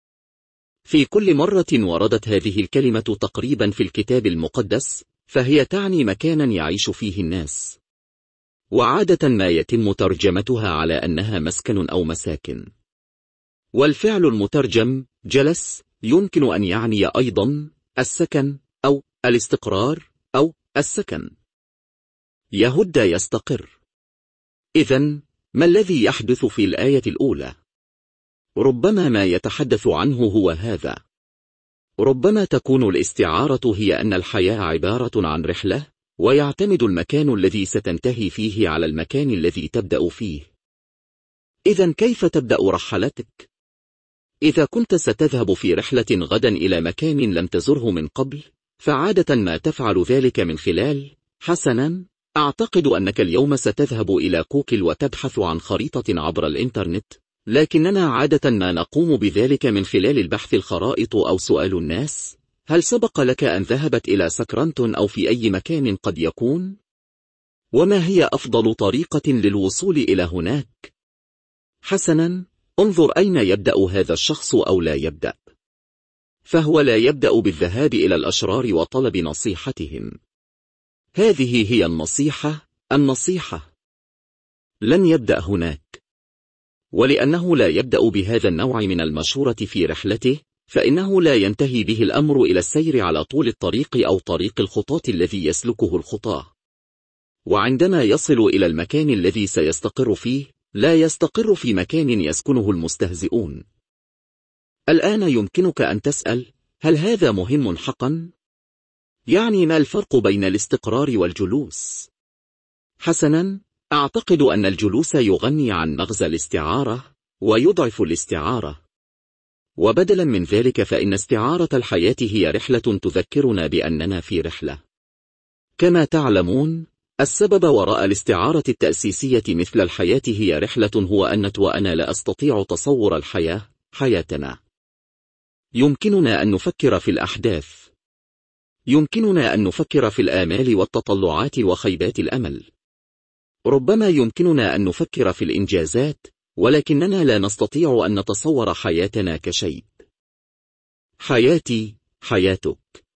في كل مرة وردت هذه الكلمة تقريبا في الكتاب المقدس، فهي تعني مكانا يعيش فيه الناس. وعادة ما يتم ترجمتها على أنها مسكن أو مساكن. والفعل المترجم جلس يمكن أن يعني أيضا السكن أو الاستقرار أو السكن. يهد يستقر. إذن ما الذي يحدث في الآية الأولى؟ ربما ما يتحدث عنه هو هذا. ربما تكون الاستعارة هي أن الحياة عبارة عن رحلة، ويعتمد المكان الذي ستنتهي فيه على المكان الذي تبدأ فيه. إذن كيف تبدأ رحلتك؟ إذا كنت ستذهب في رحلة غدا إلى مكان لم تزره من قبل، فعادة ما تفعل ذلك من خلال حسنا أعتقد أنك اليوم ستذهب إلى جوجل وتبحث عن خريطة عبر الإنترنت، لكننا عادة ما نقوم بذلك من خلال البحث الخرائط أو سؤال الناس. هل سبق لك أن ذهبت إلى ساكرانتو أو في أي مكان قد يكون؟ وما هي أفضل طريقة للوصول إلى هناك؟ حسناً، انظر أين يبدأ هذا الشخص أو لا يبدأ. فهو لا يبدأ بالذهاب إلى الأشرار وطلب نصيحتهم. هذه هي النصيحة. النصيحة لن يبدأ هناك، ولأنه لا يبدأ بهذا النوع من المشورة في رحلته، فإنه لا ينتهي به الأمر إلى السير على طول الطريق أو طريق الخطاة الذي يسلكه الخطاة. وعندما يصل إلى المكان الذي سيستقر فيه، لا يستقر في مكان يسكنه المستهزئون. الآن يمكنك أن تسأل: هل هذا مهم حقا؟ يعني ما الفرق بين الاستقرار والجلوس؟ حسنا، أعتقد أن الجلوس يغني عن مغزى الاستعارة ويضعف الاستعارة. وبدلا من ذلك فإن استعارة الحياة هي رحلة تذكرنا بأننا في رحلة. كما تعلمون، السبب وراء الاستعارة التأسيسية مثل الحياة هي رحلة، هو أنت وأنا لا أستطيع تصور الحياة حياتنا. يمكننا أن نفكر في الأحداث، يمكننا أن نفكر في الآمال والتطلعات وخيبات الأمل، ربما يمكننا أن نفكر في الإنجازات، ولكننا لا نستطيع أن نتصور حياتنا كشيء. حياتي حياتك.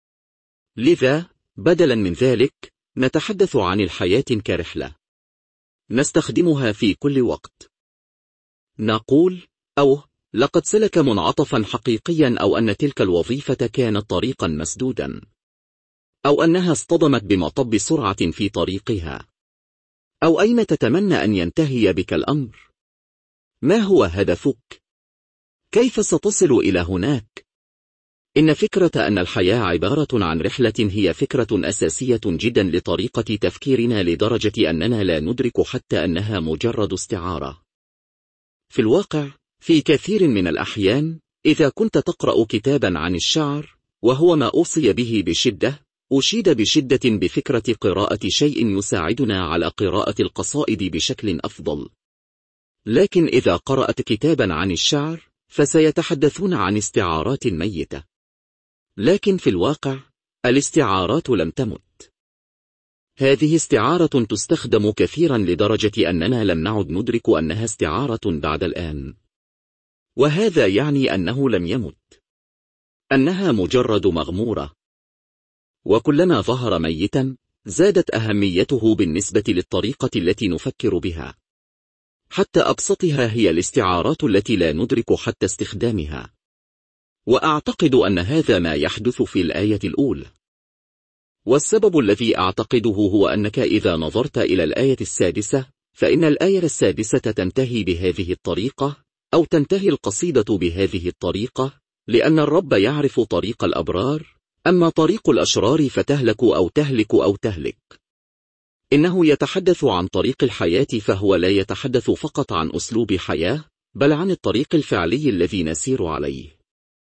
لذا بدلا من ذلك نتحدث عن الحياة كرحلة نستخدمها في كل وقت. نقول: أوه، لقد سلك منعطفا حقيقيا، أو أن تلك الوظيفة كانت طريقا مسدودا، أو أنها اصطدمت بمطب سرعة في طريقها، أو أين تتمنى أن ينتهي بك الأمر؟ ما هو هدفك؟ كيف ستصل إلى هناك؟ إن فكرة أن الحياة عبارة عن رحلة هي فكرة أساسية جدا لطريقة تفكيرنا، لدرجة أننا لا ندرك حتى أنها مجرد استعارة. في الواقع، في كثير من الأحيان، إذا كنت تقرأ كتابا عن الشعر، وهو ما أوصي به بشدة، أشيد بشدة بفكرة قراءة شيء يساعدنا على قراءة القصائد بشكل أفضل. لكن إذا قرأت كتابا عن الشعر، فسيتحدثون عن استعارات ميتة. لكن في الواقع، الاستعارات لم تمت. هذه استعارة تستخدم كثيرا لدرجة أننا لم نعد ندرك أنها استعارة بعد الآن. وهذا يعني أنه لم يمت، أنها مجرد مغمورة. وكلما ظهر ميتا، زادت أهميته بالنسبة للطريقة التي نفكر بها. حتى أبسطها هي الاستعارات التي لا ندرك حتى استخدامها. وأعتقد أن هذا ما يحدث في الآية الأولى. والسبب الذي أعتقده هو أنك إذا نظرت إلى الآية السادسة، فإن الآية السادسة تنتهي بهذه الطريقة، أو تنتهي القصيدة بهذه الطريقة، لأن الرب يعرف طريق الأبرار، أما طريق الأشرار فتهلك أو تهلك أو تهلك. إنه يتحدث عن طريق الحياة، فهو لا يتحدث فقط عن أسلوب حياة، بل عن الطريق الفعلي الذي نسير عليه.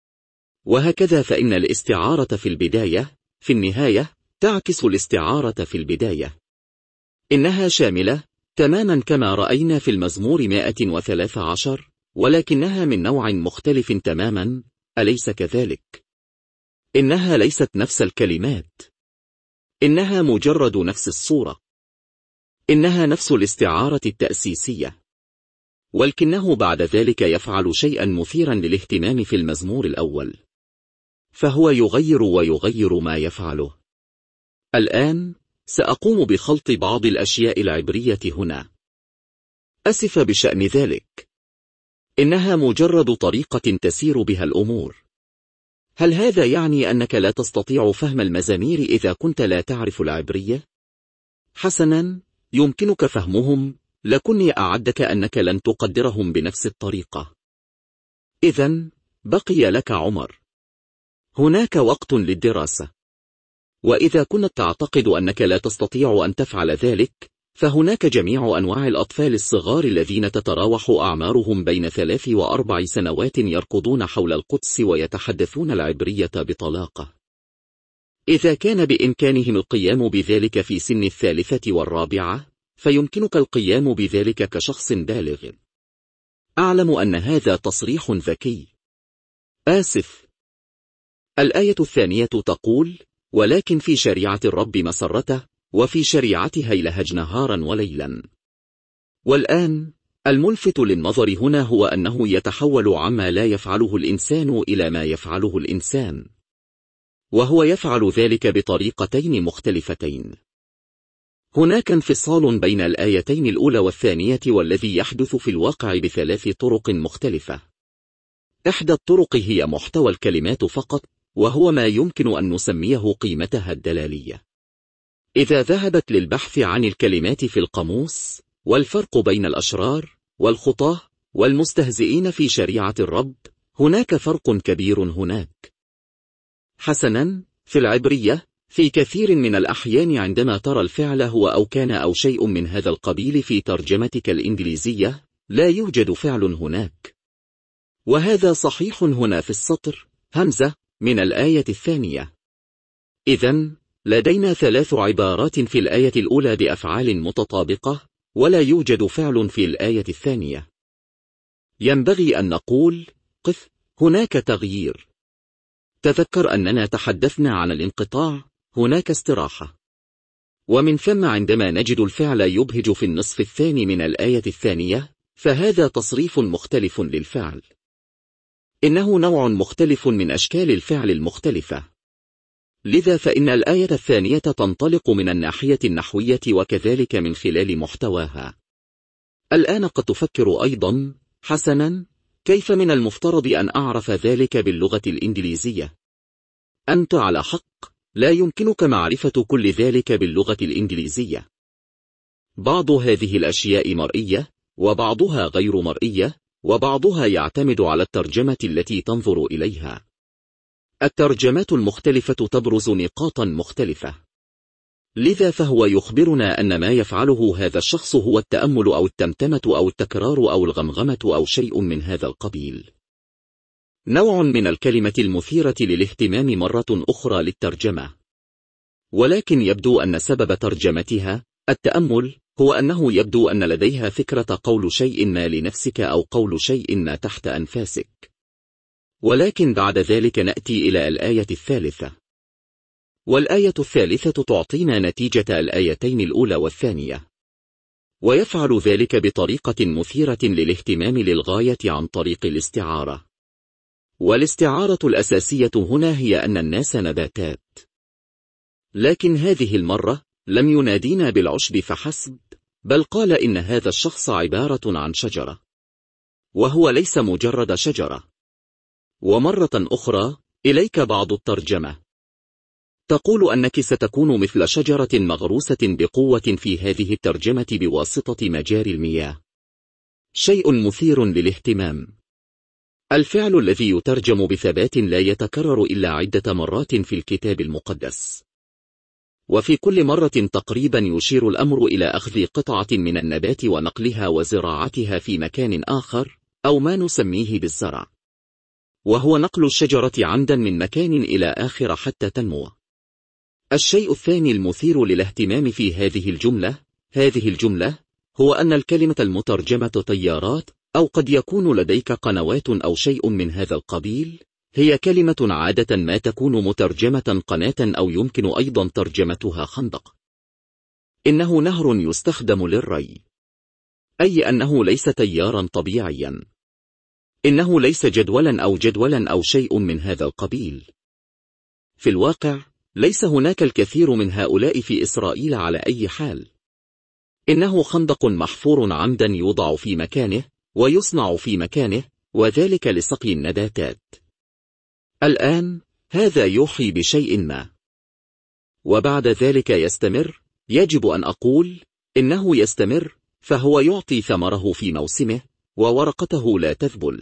وهكذا فإن الاستعارة في البداية، في النهاية، تعكس الاستعارة في البداية. إنها شاملة، تماما كما رأينا في المزمور مائة وثلاثة عشر، ولكنها من نوع مختلف تماما، أليس كذلك؟ إنها ليست نفس الكلمات، إنها مجرد نفس الصورة، إنها نفس الاستعارة التأسيسية. ولكنه بعد ذلك يفعل شيئا مثيرا للاهتمام في المزمور الأول، فهو يغير ويغير ما يفعله. الآن سأقوم بخلط بعض الأشياء العبرية هنا. أسف بشأن ذلك. إنها مجرد طريقة تسير بها الأمور. هل هذا يعني أنك لا تستطيع فهم المزامير إذا كنت لا تعرف العبرية؟ حسنا، يمكنك فهمهم، لكني أعدك أنك لن تقدرهم بنفس الطريقة. إذن بقي لك عمر. هناك وقت للدراسة. وإذا كنت تعتقد أنك لا تستطيع أن تفعل ذلك، فهناك جميع أنواع الأطفال الصغار الذين تتراوح أعمارهم بين ثلاث وأربع سنوات يركضون حول القدس ويتحدثون العبرية بطلاقة. إذا كان بإمكانهم القيام بذلك في سن الثالثة والرابعة، فيمكنك القيام بذلك كشخص بالغ. أعلم أن هذا تصريح ذكي. آسف. الآية الثانية تقول: ولكن في شريعة الرب مسرته، وفي شريعته يلهج نهارا وليلا. والآن الملفت للنظر هنا هو أنه يتحول عما لا يفعله الإنسان إلى ما يفعله الإنسان، وهو يفعل ذلك بطريقتين مختلفتين. هناك انفصال بين الآيتين الأولى والثانية، والذي يحدث في الواقع بثلاث طرق مختلفة. إحدى الطرق هي محتوى الكلمات فقط، وهو ما يمكن أن نسميه قيمتها الدلالية. إذا ذهبت للبحث عن الكلمات في القاموس والفرق بين الأشرار والخطاة والمستهزئين في شريعة الرب، هناك فرق كبير هناك. حسنا، في العبرية في كثير من الأحيان عندما ترى الفعل هو أو كان أو شيء من هذا القبيل في ترجمتك الإنجليزية، لا يوجد فعل هناك. وهذا صحيح هنا في السطر همزة من الآية الثانية. إذن لدينا ثلاث عبارات في الآية الأولى بأفعال متطابقة، ولا يوجد فعل في الآية الثانية. ينبغي أن نقول: قف، هناك تغيير. تذكر أننا تحدثنا عن الانقطاع، هناك استراحة. ومن ثم عندما نجد الفعل يبهج في النصف الثاني من الآية الثانية، فهذا تصريف مختلف للفعل. إنه نوع مختلف من أشكال الفعل المختلفة. لذا فإن الآية الثانية تنطلق من الناحية النحوية وكذلك من خلال محتواها. الآن قد تفكر أيضا: حسنا، كيف من المفترض أن أعرف ذلك باللغة الإنجليزية؟ أنت على حق، لا يمكنك معرفة كل ذلك باللغة الإنجليزية. بعض هذه الأشياء مرئية، وبعضها غير مرئية، وبعضها يعتمد على الترجمة التي تنظر إليها. الترجمات المختلفة تبرز نقاطا مختلفة. لذا فهو يخبرنا أن ما يفعله هذا الشخص هو التأمل أو التمتمة أو التكرار أو الغمغمة أو شيء من هذا القبيل. نوع من الكلمة المثيرة للاهتمام مرة أخرى للترجمة. ولكن يبدو أن سبب ترجمتها التأمل هو أنه يبدو أن لديها فكرة قول شيء ما لنفسك أو قول شيء ما تحت أنفاسك. ولكن بعد ذلك نأتي إلى الآية الثالثة. والآية الثالثة تعطينا نتيجة الآيتين الأولى والثانية، ويفعل ذلك بطريقة مثيرة للاهتمام للغاية عن طريق الاستعارة. والاستعارة الأساسية هنا هي أن الناس نباتات. لكن هذه المرة لم ينادينا بالعشب فحسب، بل قال إن هذا الشخص عبارة عن شجرة، وهو ليس مجرد شجرة. ومرة أخرى إليك بعض الترجمة. تقول أنك ستكون مثل شجرة مغروسة بقوة في هذه الترجمة بواسطة مجاري المياه. شيء مثير للاهتمام. الفعل الذي يترجم بثبات لا يتكرر إلا عدة مرات في الكتاب المقدس. وفي كل مرة تقريبا يشير الأمر إلى أخذ قطعة من النبات ونقلها وزراعتها في مكان آخر، أو ما نسميه بالزرع، وهو نقل الشجرة عمدا من مكان إلى آخر حتى تنمو. الشيء الثاني المثير للاهتمام في هذه الجملة هذه الجملة هو أن الكلمة المترجمة طيارات، أو قد يكون لديك قنوات أو شيء من هذا القبيل، هي كلمة عادة ما تكون مترجمة قناة، أو يمكن أيضا ترجمتها خندق. إنه نهر يستخدم للري، أي أنه ليس تيارا طبيعيا. إنه ليس جدولا أو جدولا أو شيء من هذا القبيل. في الواقع ليس هناك الكثير من هؤلاء في إسرائيل على أي حال. إنه خندق محفور عمدا يوضع في مكانه ويصنع في مكانه، وذلك لسقي النباتات. الآن هذا يوحي بشيء ما. وبعد ذلك يستمر. يجب أن أقول إنه يستمر، فهو يعطي ثمره في موسمه، وورقته لا تذبل.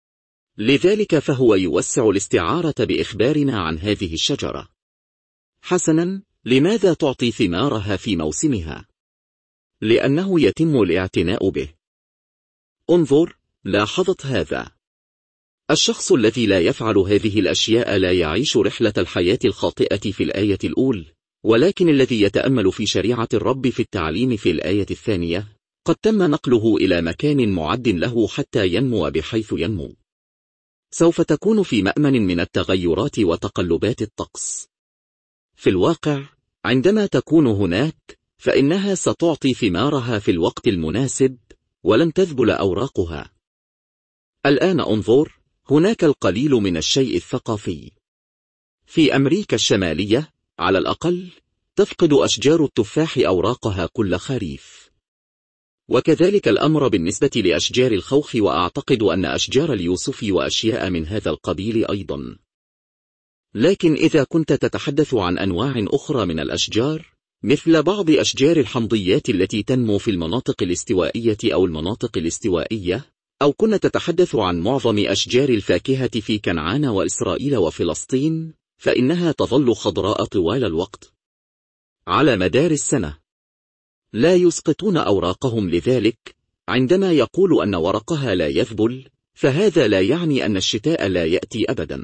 لذلك فهو يوسع الاستعارة بإخبارنا عن هذه الشجرة. حسنا، لماذا تعطي ثمارها في موسمها؟ لأنه يتم الاعتناء به. انظر، لاحظت هذا. الشخص الذي لا يفعل هذه الأشياء لا يعيش رحلة الحياة الخاطئة في الآية الأولى، ولكن الذي يتأمل في شريعة الرب في التعليم في الآية الثانية قد تم نقله إلى مكان معد له حتى ينمو بحيث ينمو. سوف تكون في مأمن من التغيرات وتقلبات الطقس. في الواقع عندما تكون هناك فإنها ستعطي ثمارها في الوقت المناسب ولن تذبل أوراقها. الآن انظر، هناك القليل من الشيء الثقافي. في أمريكا الشمالية على الأقل تفقد أشجار التفاح أوراقها كل خريف، وكذلك الأمر بالنسبة لأشجار الخوخ، وأعتقد أن أشجار اليوسف وأشياء من هذا القبيل أيضا. لكن إذا كنت تتحدث عن أنواع أخرى من الأشجار مثل بعض أشجار الحمضيات التي تنمو في المناطق الاستوائية أو المناطق الاستوائية، أو كنت تتحدث عن معظم أشجار الفاكهة في كنعان وإسرائيل وفلسطين، فإنها تظل خضراء طوال الوقت على مدار السنة. لا يسقطون أوراقهم، لذلك عندما يقول أن ورقها لا يذبل فهذا لا يعني أن الشتاء لا يأتي أبدا،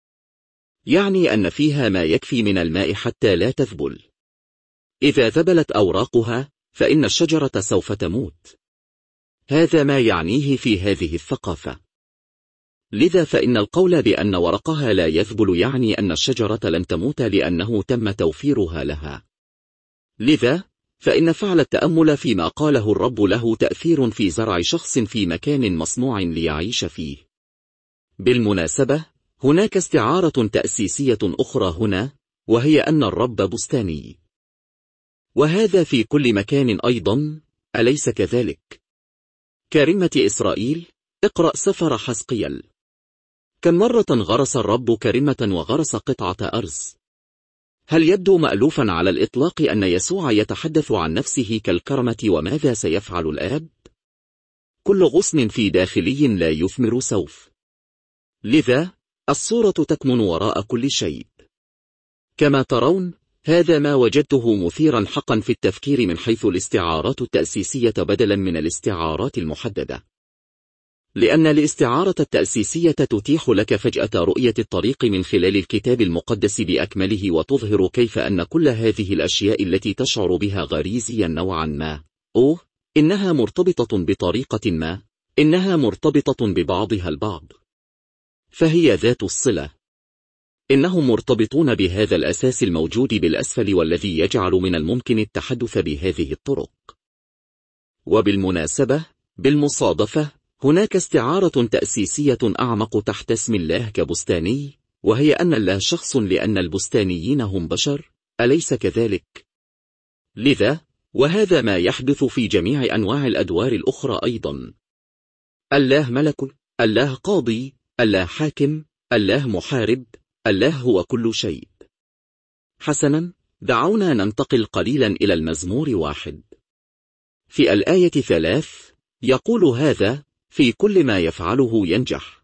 يعني أن فيها ما يكفي من الماء حتى لا تذبل. إذا ذبلت أوراقها فإن الشجرة سوف تموت. هذا ما يعنيه في هذه الثقافة. لذا فإن القول بأن ورقها لا يذبل يعني أن الشجرة لن تموت لأنه تم توفيرها لها. لذا فإن فعل التأمل فيما قاله الرب له تأثير في زرع شخص في مكان مصنوع ليعيش فيه. بالمناسبة، هناك استعارة تأسيسية أخرى هنا، وهي أن الرب بستاني، وهذا في كل مكان أيضا، أليس كذلك؟ كرمة إسرائيل، اقرأ سفر حزقيل. كم مرة غرس الرب كرمة وغرس قطعة أرز؟ هل يبدو مألوفا على الإطلاق أن يسوع يتحدث عن نفسه كالكرمة؟ وماذا سيفعل الآب؟ كل غصن في داخلي لا يثمر سوف. لذا الصورة تكمن وراء كل شيء. كما ترون، هذا ما وجدته مثيرا حقا في التفكير من حيث الاستعارات التأسيسية بدلا من الاستعارات المحددة، لأن الاستعارة التأسيسية تتيح لك فجأة رؤية الطريق من خلال الكتاب المقدس بأكمله، وتظهر كيف أن كل هذه الأشياء التي تشعر بها غريزيا نوعا ما، أوه إنها مرتبطة بطريقة ما، إنها مرتبطة ببعضها البعض، فهي ذات الصلة. إنهم مرتبطون بهذا الأساس الموجود بالأسفل، والذي يجعل من الممكن التحدث بهذه الطرق. وبالمناسبة، بالمصادفة، هناك استعارة تأسيسية أعمق تحت اسم الله كبستاني، وهي أن الله شخص لأن البستانيين هم بشر، أليس كذلك؟ لذا وهذا ما يحدث في جميع أنواع الأدوار الأخرى أيضا. الله ملك، الله قاضي، الله حاكم، الله محارب، الله هو كل شيء. حسنا، دعونا ننتقل قليلا إلى المزمور واحد. في الآية ثلاث يقول هذا: في كل ما يفعله ينجح.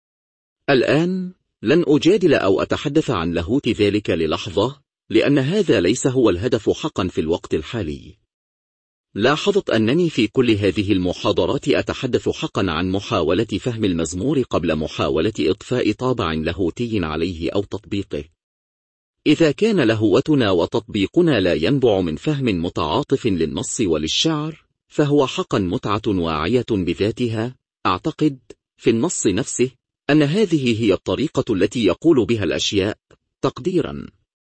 الآن لن أجادل أو أتحدث عن لاهوت ذلك للحظة، لأن هذا ليس هو الهدف حقا في الوقت الحالي. لاحظت أنني في كل هذه المحاضرات أتحدث حقا عن محاولة فهم المزمور قبل محاولة إضفاء طابع لاهوتي عليه أو تطبيقه. إذا كان لاهوتنا وتطبيقنا لا ينبع من فهم متعاطف للنص وللشعر، فهو حقا متعة واعية بذاتها. أعتقد في النص نفسه أن هذه هي الطريقة التي يقول بها الأشياء تقديرا.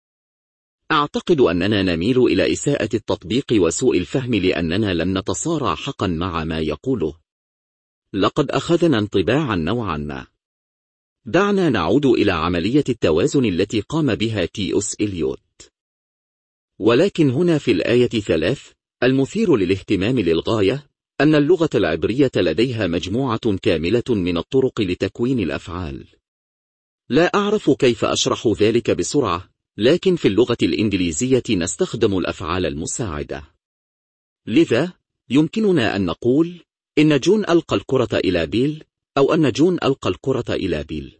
أعتقد أننا نميل إلى إساءة التطبيق وسوء الفهم لأننا لم نتصارع حقا مع ما يقوله. لقد أخذنا انطباعا نوعا ما. دعنا نعود إلى عملية التوازن التي قام بها تي أس إليوت. ولكن هنا في الآية ثلاث المثير للاهتمام للغاية أن اللغة العبرية لديها مجموعة كاملة من الطرق لتكوين الأفعال. لا أعرف كيف أشرح ذلك بسرعة، لكن في اللغة الإنجليزية نستخدم الأفعال المساعدة. لذا يمكننا أن نقول إن جون ألقى الكرة إلى بيل، أو أن جون ألقى الكرة إلى بيل.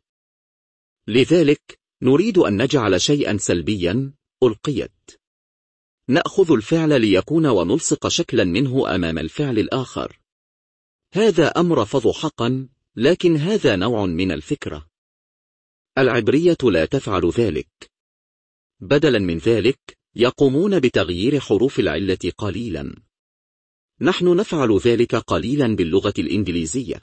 لذلك نريد أن نجعل شيئا سلبيا ألقيت. نأخذ الفعل ليكون ونلصق شكلا منه أمام الفعل الآخر. هذا أمر فظ حقا، لكن هذا نوع من الفكرة. العبرية لا تفعل ذلك. بدلا من ذلك يقومون بتغيير حروف العلة قليلا. نحن نفعل ذلك قليلا باللغة الإنجليزية.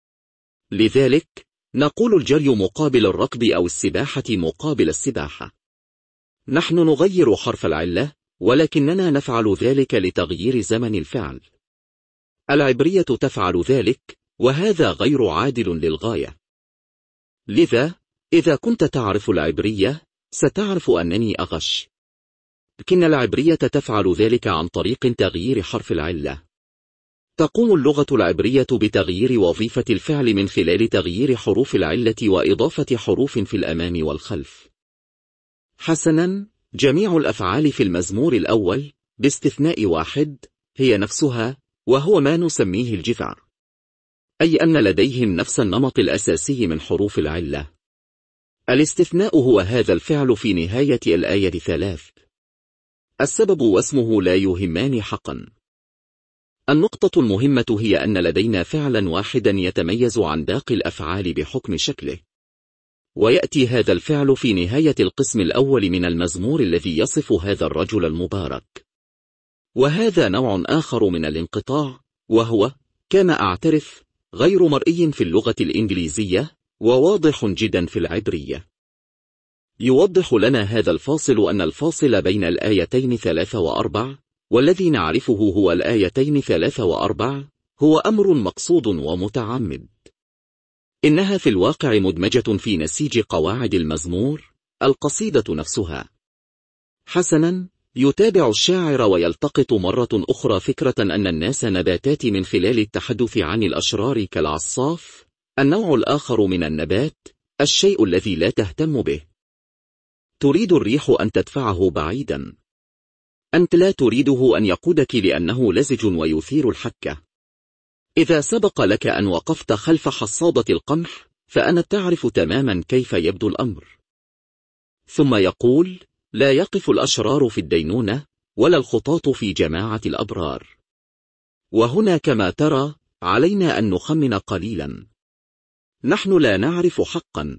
لذلك نقول الجري مقابل الركض أو السباحة مقابل السباحة. نحن نغير حرف العلة، ولكننا نفعل ذلك لتغيير زمن الفعل. العبرية تفعل ذلك، وهذا غير عادل للغاية. لذا إذا كنت تعرف العبرية ستعرف أنني أغش. لكن العبرية تفعل ذلك عن طريق تغيير حرف العلة. تقوم اللغة العبرية بتغيير وظيفة الفعل من خلال تغيير حروف العلة وإضافة حروف في الأمام والخلف. حسنا، جميع الأفعال في المزمور الأول باستثناء واحد هي نفسها، وهو ما نسميه الجذع، أي أن لديهم نفس النمط الأساسي من حروف العلة. الاستثناء هو هذا الفعل في نهاية الآية ثلاث. السبب واسمه لا يهمان حقا. النقطة المهمة هي أن لدينا فعلا واحدا يتميز عن باقي الأفعال بحكم شكله، ويأتي هذا الفعل في نهاية القسم الأول من المزمور الذي يصف هذا الرجل المبارك. وهذا نوع آخر من الانقطاع، وهو كما أعترف غير مرئي في اللغة الإنجليزية وواضح جدا في العبرية. يوضح لنا هذا الفاصل أن الفاصل بين الآيتين ثلاثة وأربع، والذي نعرفه هو الآيتين ثلاثة وأربع، هو أمر مقصود ومتعمد. إنها في الواقع مدمجة في نسيج قواعد المزمور، القصيدة نفسها. حسنا، يتابع الشاعر ويلتقط مرة أخرى فكرة أن الناس نباتات من خلال التحدث عن الأشرار كالعصاف، النوع الآخر من النبات، الشيء الذي لا تهتم به. تريد الريح أن تدفعه بعيدا. أنت لا تريده أن يقودك لأنه لزج ويثير الحكة. إذا سبق لك أن وقفت خلف حصادة القمح فأنت تعرف تماما كيف يبدو الأمر. ثم يقول: لا يقف الأشرار في الدينونة ولا الخطاة في جماعة الأبرار. وهنا كما ترى علينا أن نخمن قليلا. نحن لا نعرف حقا.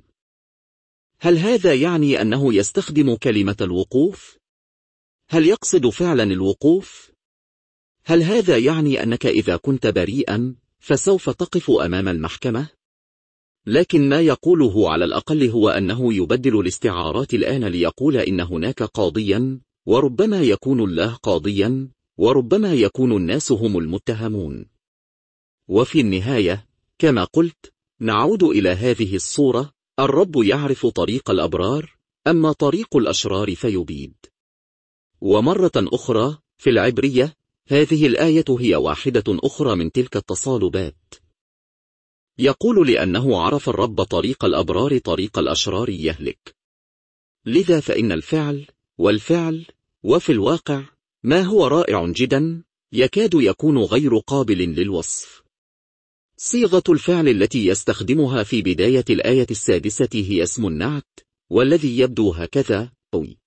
هل هذا يعني أنه يستخدم كلمة الوقوف؟ هل يقصد فعلا الوقوف؟ هل هذا يعني أنك إذا كنت بريئا فسوف تقف أمام المحكمة؟ لكن ما يقوله على الأقل هو أنه يبدل الاستعارات الآن ليقول إن هناك قاضيا، وربما يكون الله قاضيا، وربما يكون الناس هم المتهمون. وفي النهاية كما قلت نعود إلى هذه الصورة: الرب يعرف طريق الأبرار، أما طريق الأشرار فيبيد. ومرة أخرى في العبرية هذه الآية هي واحدة أخرى من تلك التصالبات. يقول: لأنه عرف الرب طريق الأبرار طريق الأشرار يهلك. لذا فإن الفعل والفعل وفي الواقع ما هو رائع جدا يكاد يكون غير قابل للوصف. صيغة الفعل التي يستخدمها في بداية الآية السادسة هي اسم النعت، والذي يبدو هكذا: أوي.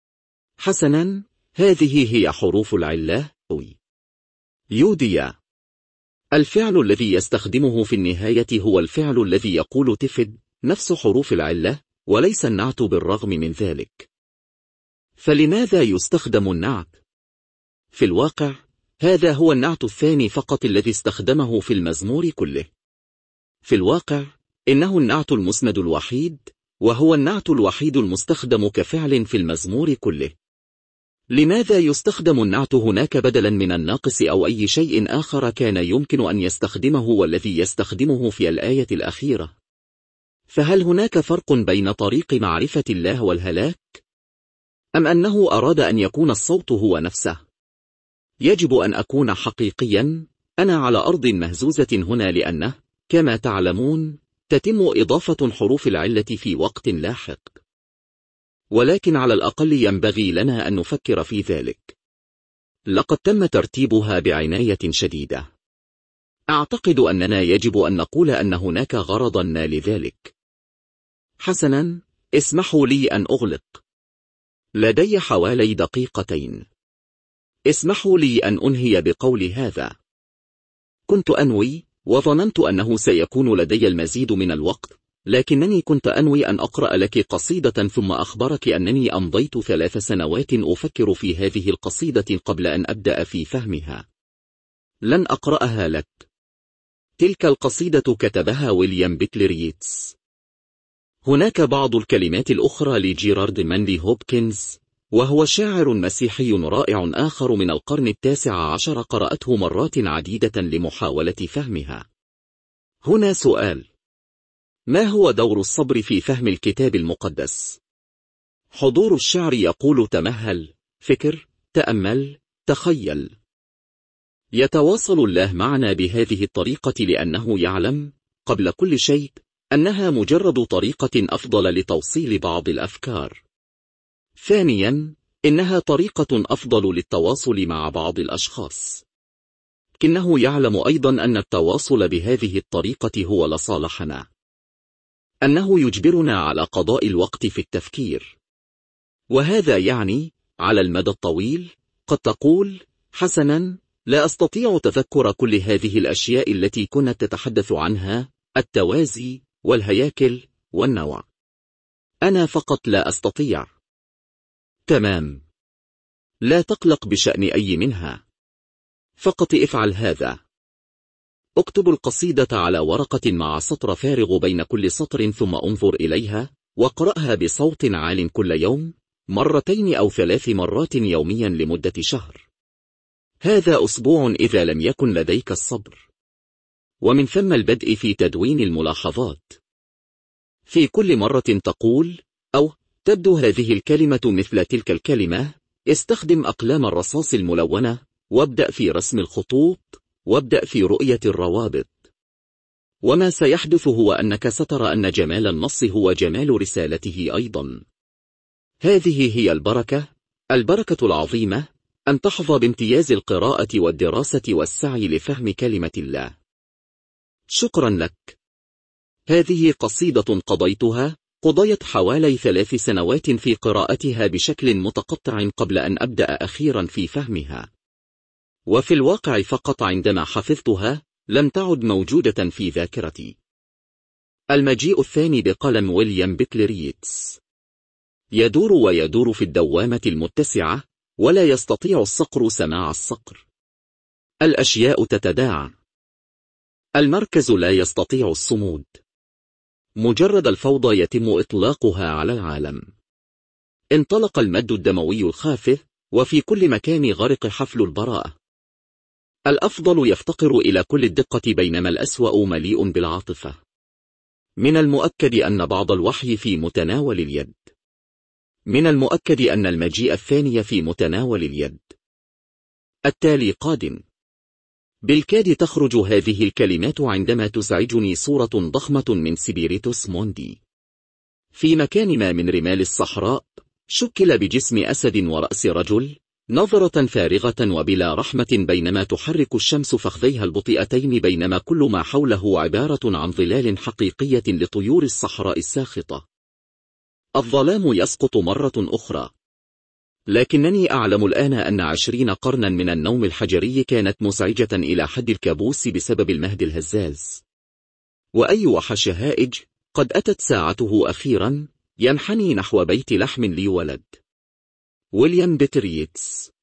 حسنا، هذه هي حروف العلة: أوي، يوديا. الفعل الذي يستخدمه في النهاية هو الفعل الذي يقول تفد، نفس حروف العلة، وليس النعت بالرغم من ذلك. فلماذا يستخدم النعت؟ في الواقع هذا هو النعت الثاني فقط الذي استخدمه في المزمور كله. في الواقع إنه النعت المسند الوحيد، وهو النعت الوحيد المستخدم كفعل في المزمور كله. لماذا يستخدم النعت هناك بدلا من الناقص أو أي شيء آخر كان يمكن أن يستخدمه والذي يستخدمه في الآية الأخيرة؟ فهل هناك فرق بين طريق معرفة الله والهلاك؟ أم أنه أراد أن يكون الصوت هو نفسه؟ يجب أن أكون حقيقيا، أنا على أرض مهزوزة هنا لأنه كما تعلمون تتم إضافة حروف العلة في وقت لاحق. ولكن على الأقل ينبغي لنا أن نفكر في ذلك. لقد تم ترتيبها بعناية شديدة. أعتقد أننا يجب أن نقول أن هناك غرضا ما لذلك. حسنا، اسمحوا لي أن أغلق. لدي حوالي دقيقتين. اسمحوا لي أن أنهي بقول هذا. كنت أنوي وظننت أنه سيكون لدي المزيد من الوقت، لكنني كنت أنوي أن أقرأ لك قصيدة ثم أخبرك أنني أمضيت ثلاث سنوات أفكر في هذه القصيدة قبل أن أبدأ في فهمها. لن أقرأها لك. تلك القصيدة كتبها ويليام بيتلر ييتس. هناك بعض الكلمات الأخرى لجيرارد مانلي هوبكنز، وهو شاعر مسيحي رائع آخر من القرن التاسع عشر، قرأته مرات عديدة لمحاولة فهمها. هنا سؤال: ما هو دور الصبر في فهم الكتاب المقدس؟ حضور الشعر يقول: تمهل، فكر، تأمل، تخيل. يتواصل الله معنا بهذه الطريقة لأنه يعلم قبل كل شيء أنها مجرد طريقة أفضل لتوصيل بعض الأفكار. ثانيا، إنها طريقة أفضل للتواصل مع بعض الأشخاص. لكنه يعلم أيضا أن التواصل بهذه الطريقة هو لصالحنا، أنه يجبرنا على قضاء الوقت في التفكير. وهذا يعني على المدى الطويل قد تقول: حسنا، لا أستطيع تذكر كل هذه الأشياء التي كنت تتحدث عنها، التوازي والهياكل والنوع. أنا فقط لا أستطيع. تمام. لا تقلق بشأن أي منها. فقط افعل هذا. اكتب القصيدة على ورقة مع سطر فارغ بين كل سطر، ثم انظر إليها واقرأها بصوت عال كل يوم، مرتين أو ثلاث مرات يوميا لمدة شهر. هذا أسبوع إذا لم يكن لديك الصبر. ومن ثم البدء في تدوين الملاحظات. في كل مرة تقول أو تبدو هذه الكلمة مثل تلك الكلمة، استخدم أقلام الرصاص الملونة، وابدأ في رسم الخطوط، وابدأ في رؤية الروابط. وما سيحدث هو أنك سترى أن جمال النص هو جمال رسالته أيضا. هذه هي البركة، البركة العظيمة، أن تحظى بامتياز القراءة والدراسة والسعي لفهم كلمة الله. شكرا لك. هذه قصيدة قضيتها قضيت حوالي ثلاث سنوات في قراءتها بشكل متقطع قبل أن أبدأ أخيرا في فهمها. وفي الواقع فقط عندما حفظتها لم تعد موجودة في ذاكرتي. المجيء الثاني بقلم ويليام بيتلر ييتس. يدور ويدور في الدوامة المتسعة، ولا يستطيع الصقر سماع الصقر. الأشياء تتداعى. المركز لا يستطيع الصمود. مجرد الفوضى يتم إطلاقها على العالم. انطلق المد الدموي الخافت، وفي كل مكان غرق حفل البراءة. الأفضل يفتقر إلى كل الدقة، بينما الأسوأ مليء بالعاطفة. من المؤكد أن بعض الوحي في متناول اليد. من المؤكد أن المجيء الثاني في متناول اليد. التالي قادم. بالكاد تخرج هذه الكلمات عندما تزعجني صورة ضخمة من سبيريتوس موندي. في مكان ما من رمال الصحراء شكل بجسم أسد ورأس رجل، نظرة فارغة وبلا رحمة، بينما تحرك الشمس فخذيها البطيئتين، بينما كل ما حوله عبارة عن ظلال حقيقية لطيور الصحراء الساخطة. الظلام يسقط مرة أخرى. لكنني أعلم الآن أن عشرين قرنا من النوم الحجري كانت مزعجة إلى حد الكابوس بسبب المهد الهزاز. وأي وحش هائج، قد أتت ساعته أخيرا، ينحني نحو بيت لحم لي ولد. ويليام بيتلر ييتس.